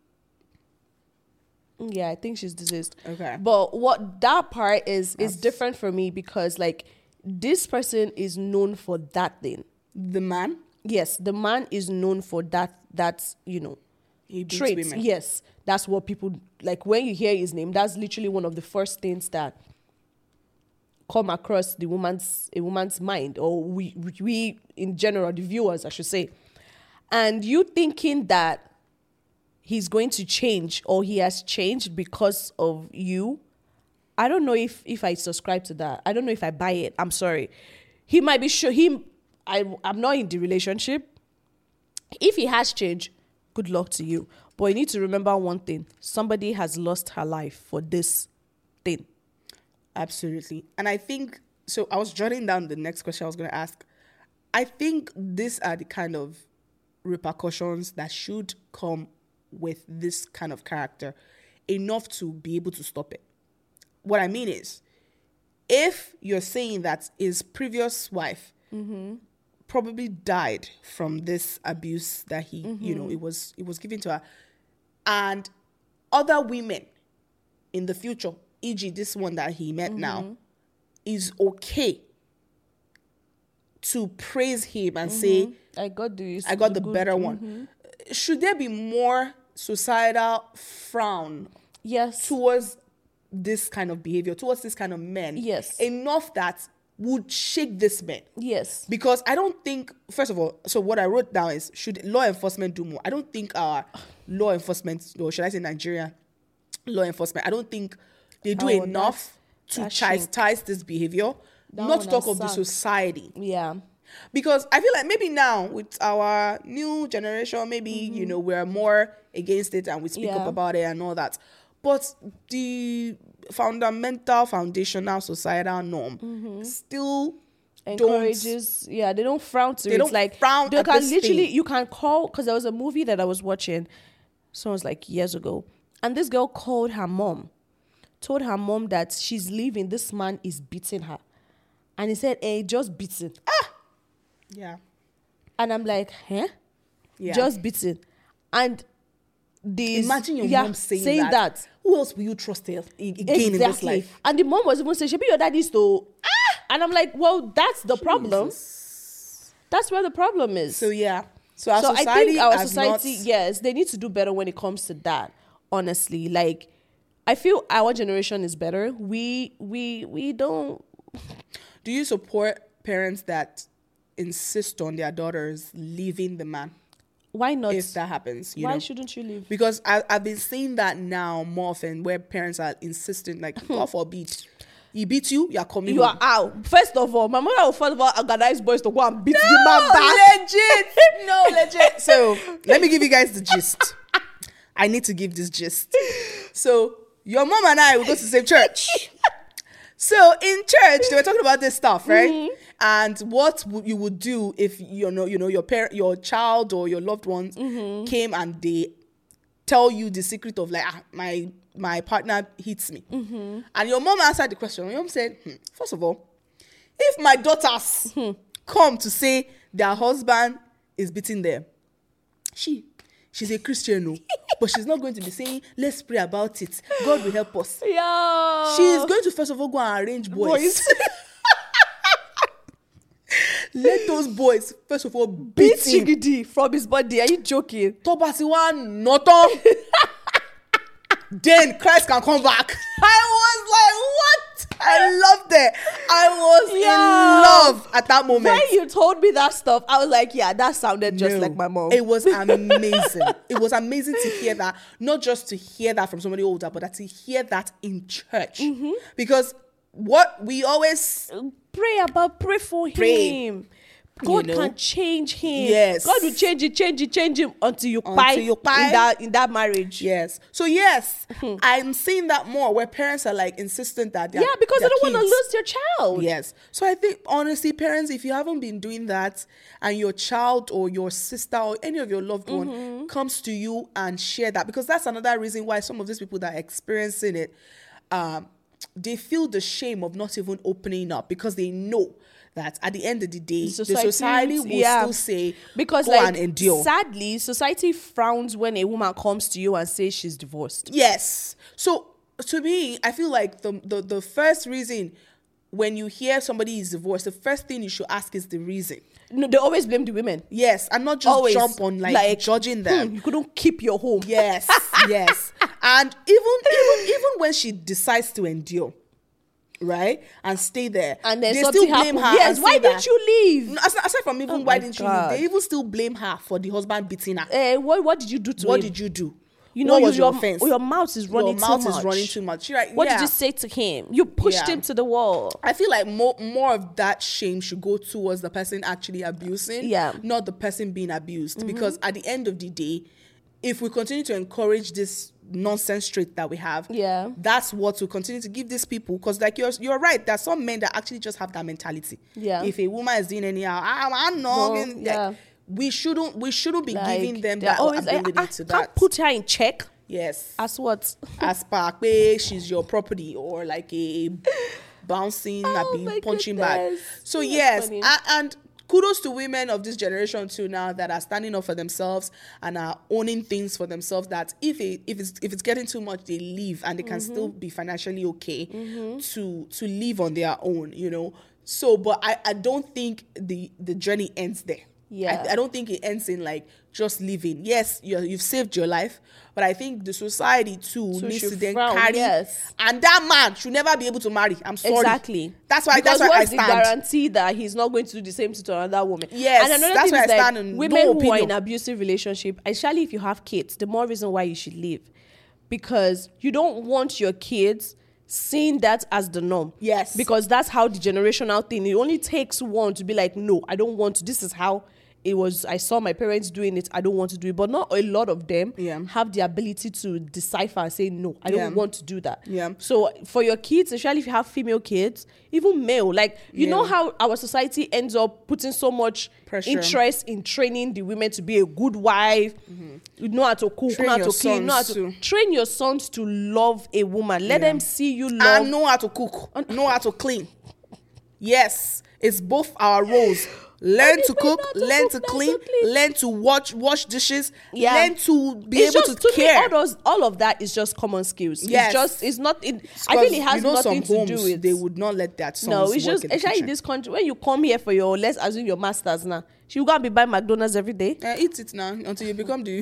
Yeah, I think she's deceased. Okay. But what that part is different for me, because like this person is known for that thing. The man? Yes, the man is known for that's he beats traits. women. Yes, that's what people like when you hear his name. That's literally one of the first things that come across a woman's mind, or we in general, the viewers, I should say. And you thinking that he's going to change, or he has changed because of you, I don't know if I subscribe to that. I don't know if I buy it. I'm sorry. He might be sure. I'm not in the relationship. If he has changed, good luck to you. But you need to remember one thing. Somebody has lost her life for this thing. Absolutely. And I think, so I was jotting down the next question I was going to ask. I think these are the kind of repercussions that should come with this kind of character, enough to be able to stop it. What I mean is, if you're saying that his previous wife probably died from this abuse that he, it was given to her, and other women in the future, e.g. this one that he met now, is okay to praise him and say, I got the better one. Should there be more societal frown Yes. towards this kind of behavior, towards this kind of men. Yes. Enough that would shake this man. Yes. Because I don't think, first of all, so what I wrote down is, should law enforcement do more? I don't think our law enforcement, or should I say Nigeria law enforcement, I don't think they do enough to chastise this behavior, not to talk of the society. Yeah. Because I feel like maybe now with our new generation, maybe, we're more against it and we speak up about it and all that. But the foundational societal norm still encourages, they don't frown to it. They don't frown at this thing. You can call, because there was a movie that I was watching, so it was like years ago, and this girl called her mom, told her mom that she's leaving, this man is beating her. And he said, hey, just beating. Yeah. And I'm like, huh? Yeah. Just beating. And imagine your mom saying that. Who else will you trust again in this life? And the mom was even saying, "Shebi your dad is to." And I'm like, well, that's the problem. That's where the problem is. So yeah. So our society, I think our society, yes, they need to do better when it comes to that. Honestly, like, I feel our generation is better. We don't. Do you support parents that insist on their daughters leaving the man? Why not? If that happens, why shouldn't you leave? Because I've been seeing that now more often, where parents are insisting, like, God forbid, he beats you, you're coming You home. are out. First of all, my mother will first of all organize boys to go and beat the man back. Legit. So let me give you guys the gist. I need to give this gist. So your mom and I will go to the same church. So in church, they were talking about this stuff, right? Mm-hmm. And what you would do if your child or your loved ones came and they tell you the secret of, like, my partner hits me. Mm-hmm. And your mom answered the question. Your mom said, first of all, if my daughters come to say their husband is beating them, she's a Christian, but she's not going to be saying, let's pray about it, God will help us. Yeah. She's going to first of all go and arrange boys. Let those boys first of all beat Chigidi from his body. Are you joking? Tobasiwan Noto. Then Christ can come back. I was like, what? I loved it. I was in love at that moment. When you told me that stuff, I was like, yeah, that sounded just like my mom. It was amazing. It was amazing to hear that. Not just to hear that from somebody older, but to hear that in church. Mm-hmm. Because what we always pray for him. God can change him. Yes. God will change him until you pie in that marriage. Yes. So yes, I'm seeing that more where parents are like insistent that because they don't want to lose their child. Yes. So I think honestly, parents, if you haven't been doing that and your child or your sister or any of your loved one comes to you and share that, because that's another reason why some of these people that are experiencing it, they feel the shame of not even opening up, because they know that at the end of the day, the society will still say, because go and endure. Sadly, society frowns when a woman comes to you and says she's divorced. Yes. So to me, I feel like the first reason when you hear somebody is divorced, the first thing you should ask is the reason. No, they always blame the women. Yes, and not just jump on like judging them. You couldn't keep your home. Yes, yes. And even when she decides to endure, right, and stay there, and then they still blame her. Yes, why didn't you leave? Aside from even why didn't you leave, they even still blame her for the husband beating her. What did you do to him? What did you do? You know, your offense? Your mouth is running too much. Your mouth is running too much. Right? What did you say to him? You pushed him to the wall. I feel like more of that shame should go towards the person actually abusing, not the person being abused. Because at the end of the day, if we continue to encourage this nonsense trait that we have, that's what will continue to give these people. Because like you're right, there are some men that actually just have that mentality. Yeah. If a woman is doing anyhow, I'm not. We shouldn't be giving them that ability to that. Can't put her in check. Yes. As what? As per she's your property, or like a bouncing, punching bag. So yes, and kudos to women of this generation too now that are standing up for themselves and are owning things for themselves, that if it's getting too much, they leave and they can still be financially okay to live on their own, So, but I don't think the journey ends there. Yeah. I don't think it ends in like just living. Yes, you've saved your life, but I think the society too needs to then carry. Yes. And that man should never be able to marry. I'm sorry. Exactly. That's why because I what's stand. the guarantee that he's not going to do the same thing to another woman? Yes, and another that's thing why is I like, stand on women no who are in opinion. abusive relationship, especially if you have kids, the more reason why you should leave, because you don't want your kids seeing that as the norm. Yes. Because that's how the generational thing. It only takes one to be like, no, I don't want to. This is how it was. I saw my parents doing it. I don't want to do it. But not a lot of them have the ability to decipher and say, no, I don't want to do that. Yeah. So for your kids, especially if you have female kids, even male, like, you know how our society ends up putting so much pressure, interest in training the women to be a good wife, you know how to cook, Train know how your to clean, know how sons to too. train your sons to love a woman. Let them see you love. And know how to cook, know how to clean. Yes, it's both our roles. Learn to cook, learn to clean, learn to wash dishes, learn to be able to care. All of that is just common skills. Yes. It's not. I feel it has nothing some to do homes, with. They would not let that sons No, it's work just in the especially in kitchen. this country. When you come here for your, let's assume your masters now, she will go and be buying McDonald's every day. Eat it now until you become the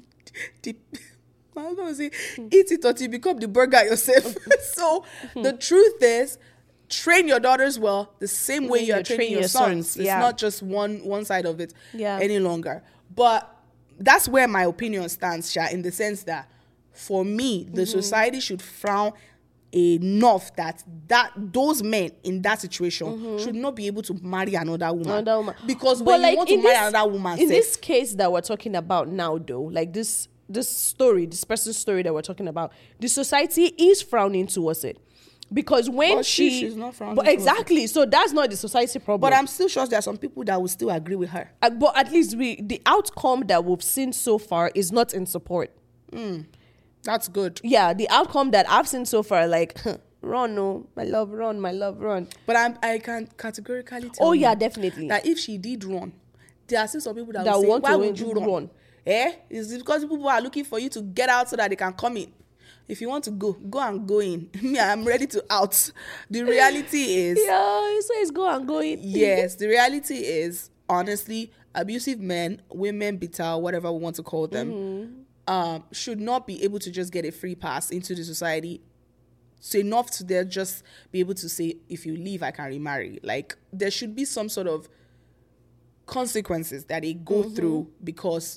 I was gonna say, eat it until you become the burger yourself. So the truth is, train your daughters well the same way you are training your sons. It's not just one side of it any longer. But that's where my opinion stands, Sha, in the sense that for me, the society should frown enough that those men in that situation should not be able to marry another woman. Because when you want to marry another woman, in this case that we're talking about now, though, like this person's story that we're talking about, the society is frowning towards it. Because when she's not frowning but exactly, so that's not the society problem. But I'm still sure there are some people that will still agree with her. But at least the outcome that we've seen so far is not in support. That's good. Yeah, the outcome that I've seen so far, like, run, no, my love, run. But I can categorically tell you definitely. that if she did run, there are still some people that That will say, want why to would you run? It's because people are looking for you to get out so that they can come in. If you want to go and go in. Me, I'm ready to out. The reality is... Yeah, he says go and go in. Yes, the reality is, honestly, abusive men, women, bitter, whatever we want to call them, should not be able to just get a free pass into the society. So enough to there just be able to say, if you leave, I can remarry. Like, there should be some sort of consequences that they go through because...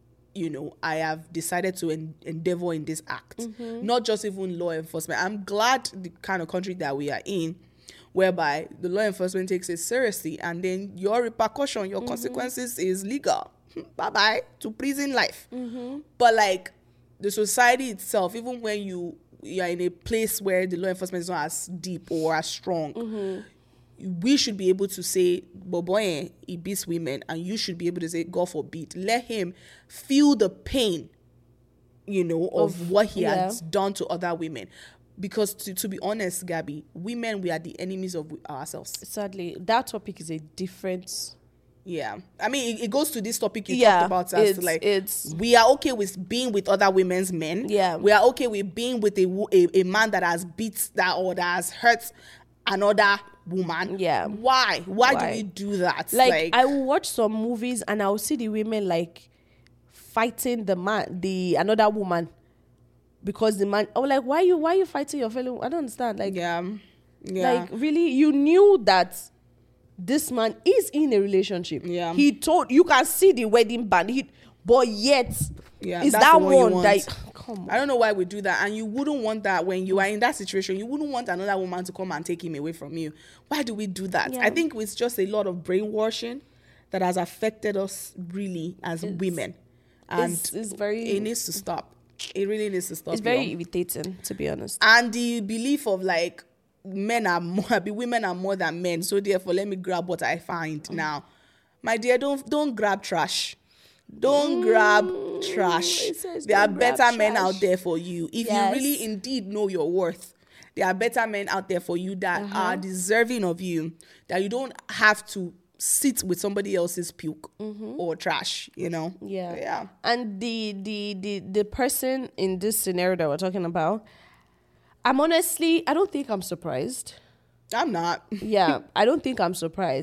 I have decided to endeavor in this act. Not just even law enforcement. I'm glad the kind of country that we are in, whereby the law enforcement takes it seriously, and then your repercussion, your consequences is legal. Bye-bye to prison life. But like the society itself, even when you are in a place where the law enforcement is not as deep or as strong, we should be able to say, Boboye, he beats women, and you should be able to say, God forbid. Let him feel the pain, of what he has done to other women. Because to be honest, Gabby, women, we are the enemies of ourselves. Sadly, that topic is a different... Yeah. I mean, it goes to this topic you talked about. We are okay with being with other women's men. Yeah. We are okay with being with a man that has beat that or that has hurt another woman. Yeah. Why do we do that? Like I will watch some movies and I will see the women like fighting another woman because the man. Oh, like why you fighting your fellow? I don't understand. Like like really, you knew that this man is in a relationship. Yeah. He told you can see the wedding band. But yet, is that one that... Come on. I don't know why we do that. And you wouldn't want that when you are in that situation. You wouldn't want another woman to come and take him away from you. Why do we do that? Yeah. I think it's just a lot of brainwashing that has affected us really as women. And it's very... It needs to stop. It really needs to stop. It's very irritating, to be honest. And the belief of like, women are more than men. So therefore, let me grab what I find now. My dear, don't grab trash. Don't grab trash. There are better men out there for you. If you really indeed know your worth, there are better men out there for you that are deserving of you, that you don't have to sit with somebody else's puke or trash, Yeah. And the person in this scenario that we're talking about, I don't think I'm surprised. I'm not. Yeah, I don't think I'm surprised.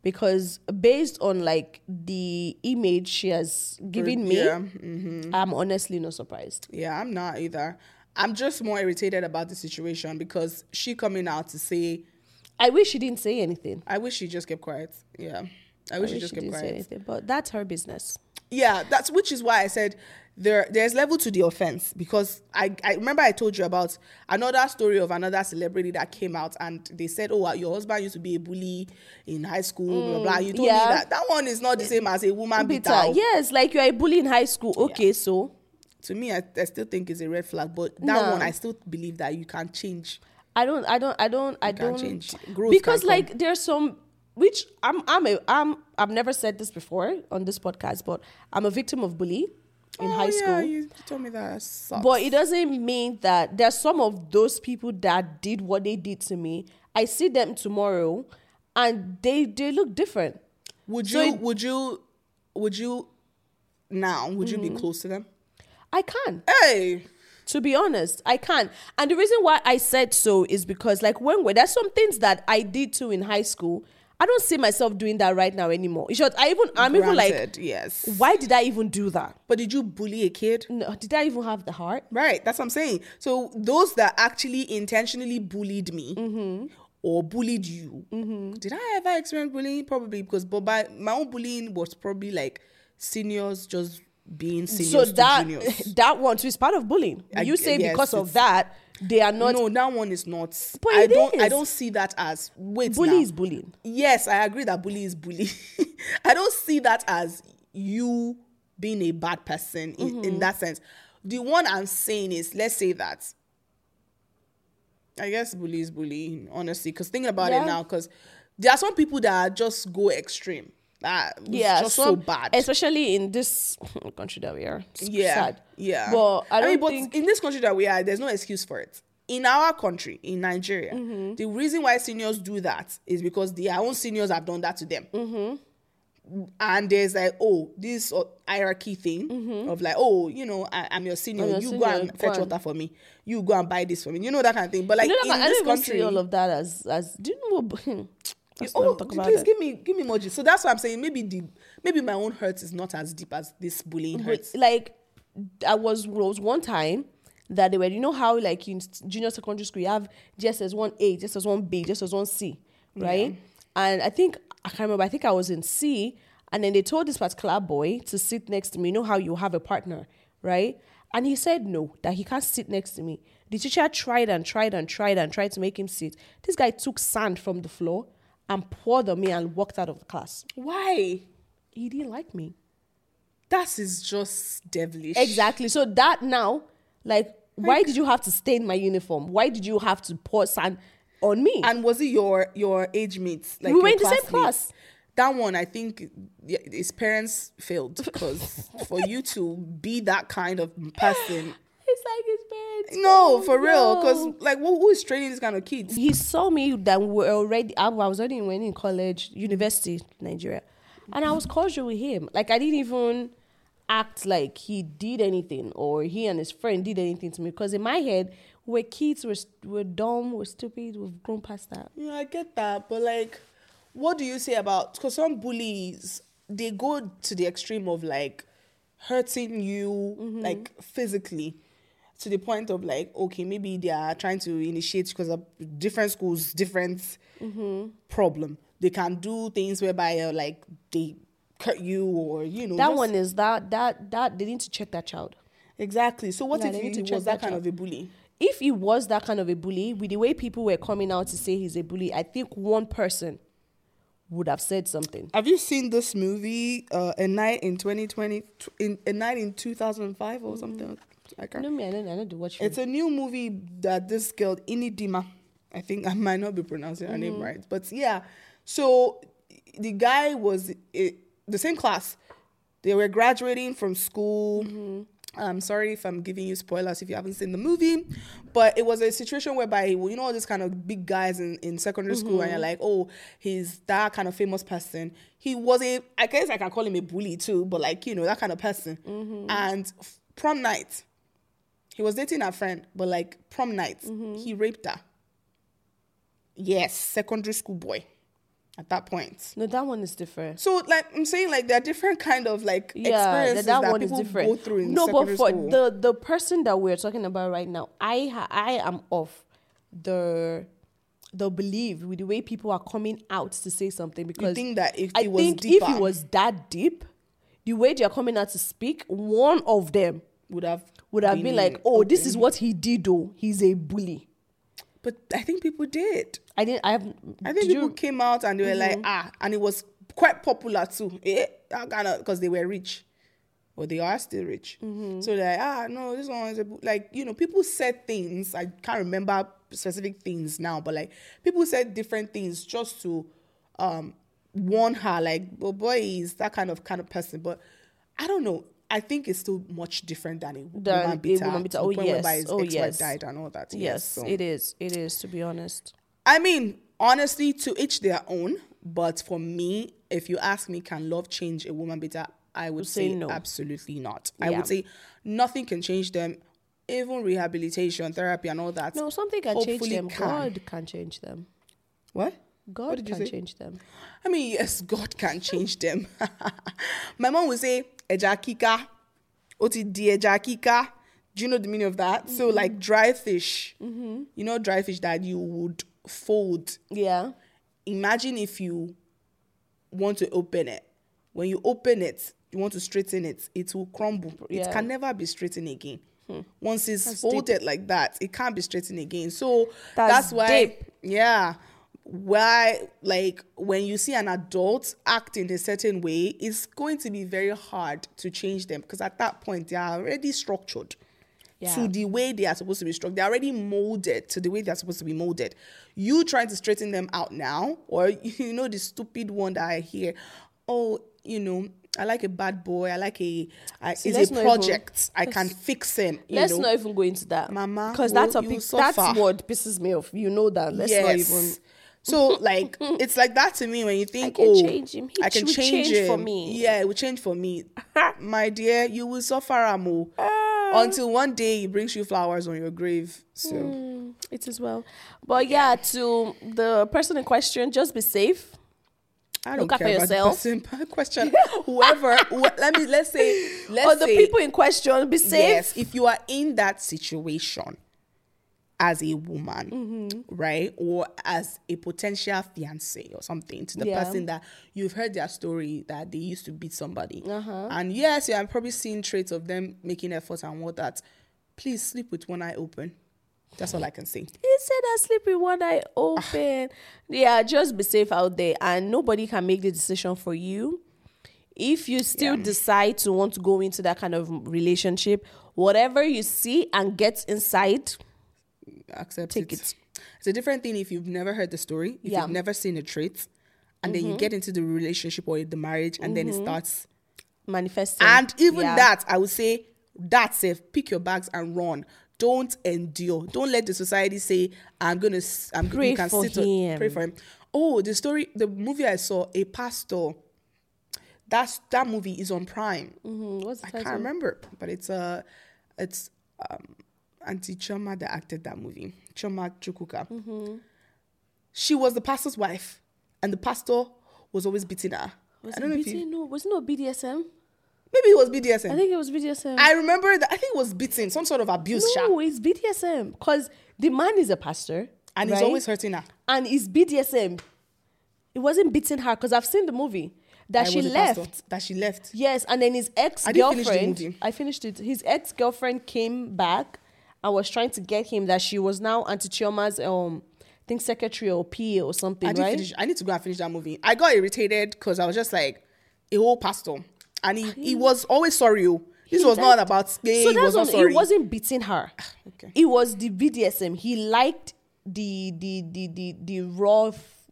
because based on like the image she has given me, I'm honestly not surprised. Yeah, I'm not either. I'm just more irritated about the situation because she coming out to say, I wish she didn't say anything. I wish she just kept quiet. Yeah. I wish she just kept didn't say quiet. anything, but that's her business. Yeah, which is why I said there's level to the offense, because I remember I told you about another story of another celebrity that came out and they said, oh, your husband used to be a bully in high school, blah, blah. You told me that one is not the same as a woman beater. Yes, like you're a bully in high school. Okay, so to me, I still think it's a red flag, but that one I still believe that you can change. I don't change. Growth because can like there's some, which I've never said this before on this podcast, but I'm a victim of bullying in high school. You told me that. Sucks. But it doesn't mean that there's some of those people that did what they did to me. I see them tomorrow, and they look different. Would you be close to them? I can. Hey. To be honest, I can. And the reason why I said so is because like there's some things that I did too in high school. I don't see myself doing that right now anymore. In short, I'm even like, yes. Why did I even do that? But did you bully a kid? No, did I even have the heart? Right, that's what I'm saying. So those that actually intentionally bullied me or bullied you, did I ever experience bullying? Probably, because my own bullying was probably like seniors just being seniors to juniors. That one too is part of bullying. You say yes, because of that, they are not. No, that one is not. But I don't see that as bully is bullying. Yes, I agree that bully is bullying. I don't see that as you being a bad person in that sense. The one I'm saying is, let's say that. I guess bully is bullying, honestly, because thinking about it now, because there are some people that just go extreme. Just so bad, especially in this country that we are. Sad. Yeah. But but in this country that we are, there's no excuse for it. In our country, in Nigeria, the reason why seniors do that is because their own seniors have done that to them. And there's like, this hierarchy thing of like, I'm your senior. You go and fetch water for me. You go and buy this for me. You know, that kind of thing. But like in this country, see all of that as do you know? Please give me more. So that's what I'm saying. Maybe my own hurt is not as deep as this bullying hurts. Like, there was one time that they were, you know how like in junior secondary school you have JSS 1A, JSS 1B, JSS 1C, right? Yeah. And I can't remember. I think I was in C, and then they told this particular boy to sit next to me. You know how you have a partner, right? And he said no, that he can't sit next to me. The teacher tried to make him sit. This guy took sand from the floor and poured on me and walked out of the class. Why? He didn't like me. That is just devilish. Exactly. So that now, like, why did you have to stain my uniform? Why did you have to pour sand on me? And was it your age mates? Like, we were in the same class. That one, I think his parents failed, because for you to be that kind of person... It's like his parents. No, for real. Because, like, who is training these kind of kids? He saw me that I was already in college, university, Nigeria. And I was cordial with him. Like, I didn't even act like he did anything or he and his friend did anything to me. Because in my head, we're kids, we're dumb, we're stupid, we've grown past that. Yeah, I get that. But, like, what do you say about... Because some bullies, they go to the extreme of, like, hurting you, like, physically. To the point of like, okay, maybe they are trying to initiate because of different schools, different problem. They can do things whereby like they cut you or, you know. That one is that they need to check that child. Exactly. So what if he was that kind of a bully? If he was that kind of a bully, with the way people were coming out to say he's a bully, I think one person would have said something. Have you seen this movie, A Night in 2020, A Night in 2005 or something? I don't do watch. It's a new movie that this girl Inidima, I think I might not be pronouncing her name right, but yeah. So the guy was the same class. They were graduating from school. I'm sorry if I'm giving you spoilers if you haven't seen the movie, but it was a situation whereby, you know, all these kind of big guys in secondary school, and you're like, oh, he's that kind of famous person. He was I guess I can call him a bully too, but like, you know, that kind of person. And prom night, he was dating a friend, but like prom night, he raped her. Yes, secondary school boy. at that point. No, that one is different. So, like, I'm saying, like, there are different kind of, like, experiences that one people is different. go through in no, but secondary for school. the person that we're talking about right now, I am of the belief with the way people are coming out to say something, because You think that if I it was think deeper, if it was that deep, the way they are coming out to speak, one of them would have been like, "Oh, this is what he did. Though he's a bully." But I think people did. I think People came out and they were like, and it was quite popular too. Because they were rich. Or they are still rich. So they're like, no, this one is like, people said things. I can't remember specific things now, but like people said different things just to warn her, like, well, boy, is that kind of person. But I don't know. I think it's still much different than a woman beater. Oh, yes. Ex-wife died and all that. Yes, so. it is. It is, to be honest. I mean, honestly, to each their own. But for me, if you ask me, can love change a woman beater? I would say no. Absolutely not. Yeah. I would say nothing can change them. Even rehabilitation, therapy, and all that. No, something can change hopefully them. God can change them. What? God can change them. I mean, yes, God can change them. My mom would say, ejakika, oti di ejakika. Do you know the meaning of that? So, like dry fish. You know, dry fish that you would fold. Yeah. Imagine if you want to open it. When you open it, you want to straighten it, it will crumble. Yeah. It can never be straightened again. Once it's folded like that, it can't be straightened again. So that's why, deep. why, like, when you see an adult act in a certain way, it's going to be very hard to change them, because at that point, they are already structured to the way they are supposed to be structured. They're already molded to the way they're supposed to be molded. You trying to straighten them out now, or, the stupid one that I hear, I like a bad boy. I like it's a project. I can fix him. Let's not even go into that, Mama. because that's what pisses me off. You know that. Let's not even. So, like, it's like that to me when you think, change him. I can change him for me. Yeah, it will change for me. My dear, you will suffer, Amo, until one day he brings you flowers on your grave. So it is well. But to the person in question, just be safe. I don't Look care after yourself. About the person. Question whoever. Let's say the people in question, be safe. Yes, if you are in that situation as a woman, right, or as a potential fiance or something to the person that you've heard their story that they used to beat somebody, and yes, I'm probably seeing traits of them making efforts and all that. Please sleep with one eye open. That's all I can say. He said I sleep with one eye open. Just be safe out there, and nobody can make the decision for you. If you still decide to want to go into that kind of relationship, whatever you see and get inside, accept take it. It's a different thing if you've never heard the story, if you've never seen a trait, and then you get into the relationship or the marriage, and then it starts manifesting. And even that, I would say, that's safe. Pick your bags and run. Don't endure. Don't let the society say, pray for him. Pray for him. Oh, the movie I saw, A Pastor. That movie is on Prime. What's the title? I can't remember, but it's Auntie Chioma that acted that movie. Chioma Chukwuka. She was the pastor's wife, and the pastor was always beating her. Was it not BDSM? Maybe it was BDSM. I think it was BDSM. I remember that. I think it was beating, some sort of abuse. No, it's BDSM, because the man is a pastor, and he's always hurting her. And it's BDSM. It wasn't beating her, because I've seen the movie. That she left. Yes, and then his ex-girlfriend. I finished it. His ex-girlfriend came back and was trying to get him that she was now Auntie Chioma's I think secretary or PA or something, right? I need to go and finish that movie. I got irritated because I was just like, a whole pastor. And he was always sorry. This was not about gay. So was not sorry. He wasn't beating her. Okay. It was the BDSM. He liked the raw,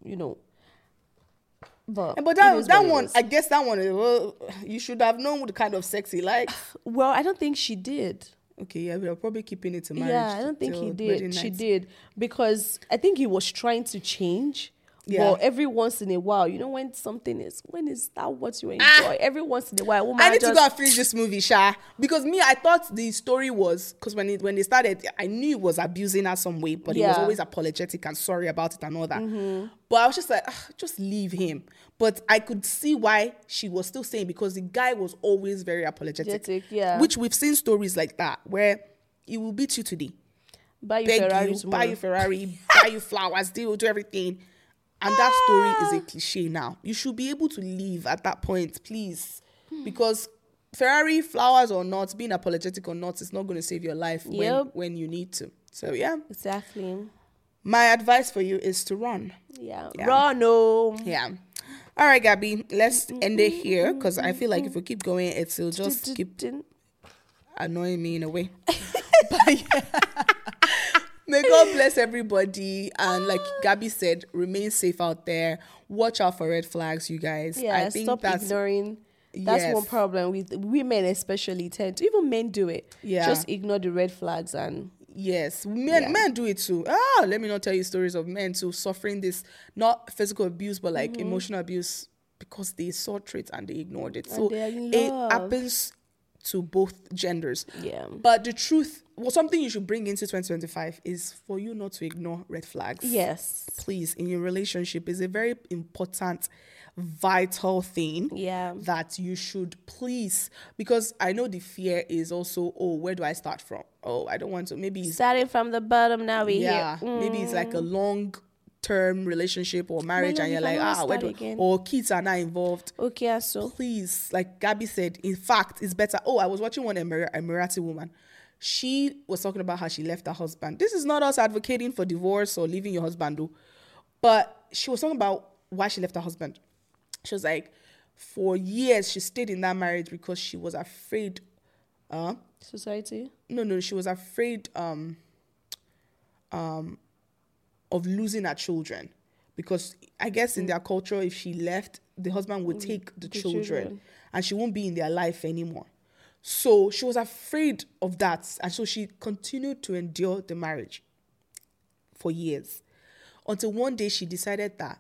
But that one, I guess that one, you should have known what kind of sex he likes. Well, I don't think she did. Okay, yeah, we're probably keeping it to marriage. Yeah, I don't think he did. She did, because I think he was trying to change, Yeah. But every once in a while, you know, when is that what you enjoy? Every once in a while, woman I need to just go and finish this movie, Sha. Because me, I thought the story was, because when they started, I knew he was abusing her some way, but he was Yeah. always apologetic and sorry about it and all that. But I was just like, just leave him. But I could see why she was still saying, because the guy was always very apologetic. Yeah. Which we've seen stories like that, where he will beat you today, buy you beg Ferrari you, tomorrow. buy you Ferrari, buy you flowers, do everything. And that story is a cliche now. You should be able to leave at that point, please. Because Ferrari, flowers or not, being apologetic or not, it's not going to save your life when you need to. So, yeah. Exactly. My advice for you is to run. Yeah. Yeah. Run, no. Yeah. All right, Gabby, let's end it here, because I feel like if we keep going, it'll just keep annoying me in a way. But yeah. May God bless everybody, and like Gabby said, remain safe out there. Watch out for red flags, you guys. Yeah, I think stop ignoring. That's Yes. one problem with women, especially tend to, even men do it. Yeah. Just ignore the red flags and yes, men do it too. Let me not tell you stories of men too suffering this, not physical abuse, but like emotional abuse, because they saw traits and they ignored it. So they're in it love. happens to both genders. Yeah. But the truth, something you should bring into 2025 is for you not to ignore red flags. Yes. Please, in your relationship, is a very important, vital thing. Yeah. That you should please, because I know the fear is also, where do I start from? I don't want to. Maybe it's Starting from the bottom, now we're yeah, here. maybe it's like a long-term relationship or marriage, and you're like, where do, again. or kids are not involved. Okay, so Please, like Gabby said, in fact, it's better. I was watching one Emirati woman. She was talking about how she left her husband. This is not us advocating for divorce or leaving your husband, though. But she was talking about why she left her husband. She was like, for years, she stayed in that marriage because she was afraid. society. No, she was afraid of losing her children, because I guess in their culture, if she left, the husband would take the children and she won't be in their life anymore. So she was afraid of that, and so she continued to endure the marriage for years, until one day she decided that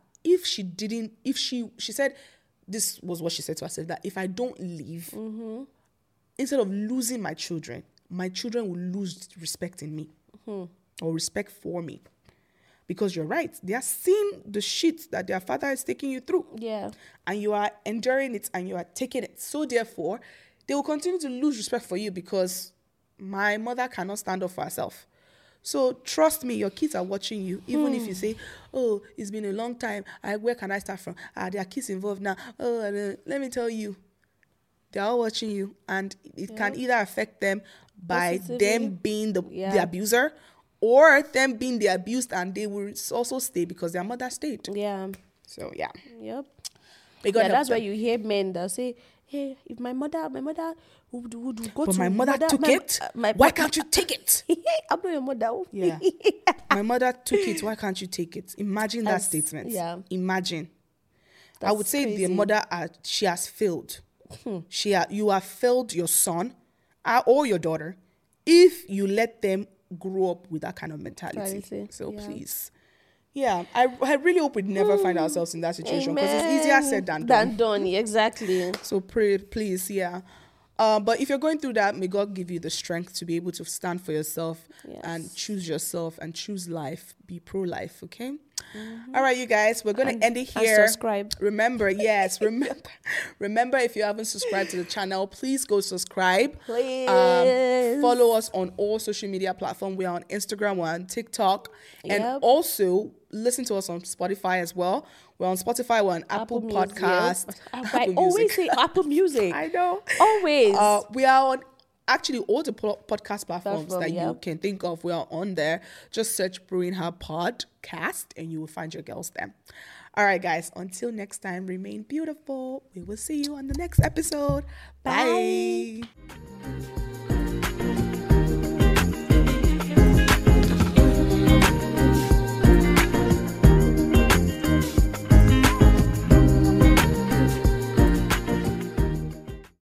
she said, this was what she said to herself, that if I don't leave, instead of losing my children will lose respect in me, or respect for me. Because you're right, they are seeing the shit that their father is taking you through. Yeah. And you are enduring it and you are taking it. So therefore, they will continue to lose respect for you, because my mother cannot stand up for herself. So trust me, your kids are watching you. Even if you say, it's been a long time, where can I start from? There are kids involved now. Let me tell you, they're all watching you, and it can either affect them by them being the abuser, or them being the abused, and they will also stay because their mother stayed. Yeah. So yeah. Yep. Yeah, that's why you hear men that say, hey, if my mother would go but to my mother took it. Why can't you take it? I'm not your mother. Yeah. My mother took it. Why can't you take it? Imagine that statement. Yeah. Imagine. I That's would say crazy. the mother, she has failed. You have failed your son or your daughter if you let them grow up with that kind of mentality. So please. Yeah, I really hope we never find ourselves in that situation, because it's easier said than done. Exactly. So pray, please, yeah. But if you're going through that, may God give you the strength to be able to stand for yourself and choose yourself and choose life. Be pro-life, okay? All right, you guys, we're going to end it here. And subscribe. Remember, remember, if you haven't subscribed to the channel, please go subscribe. Please. Follow us on all social media platforms. We are on Instagram, we're on TikTok, and Yep. also listen to us on Spotify as well. We're on Spotify, we're on Apple Music. Podcast. I always say Apple Music. I know. Always. We are on actually all the podcast platforms that you yep. can think of. We are on there. Just search Brewing Her Podcast and you will find your girls there. All right, guys. Until next time, remain beautiful. We will see you on the next episode. Bye.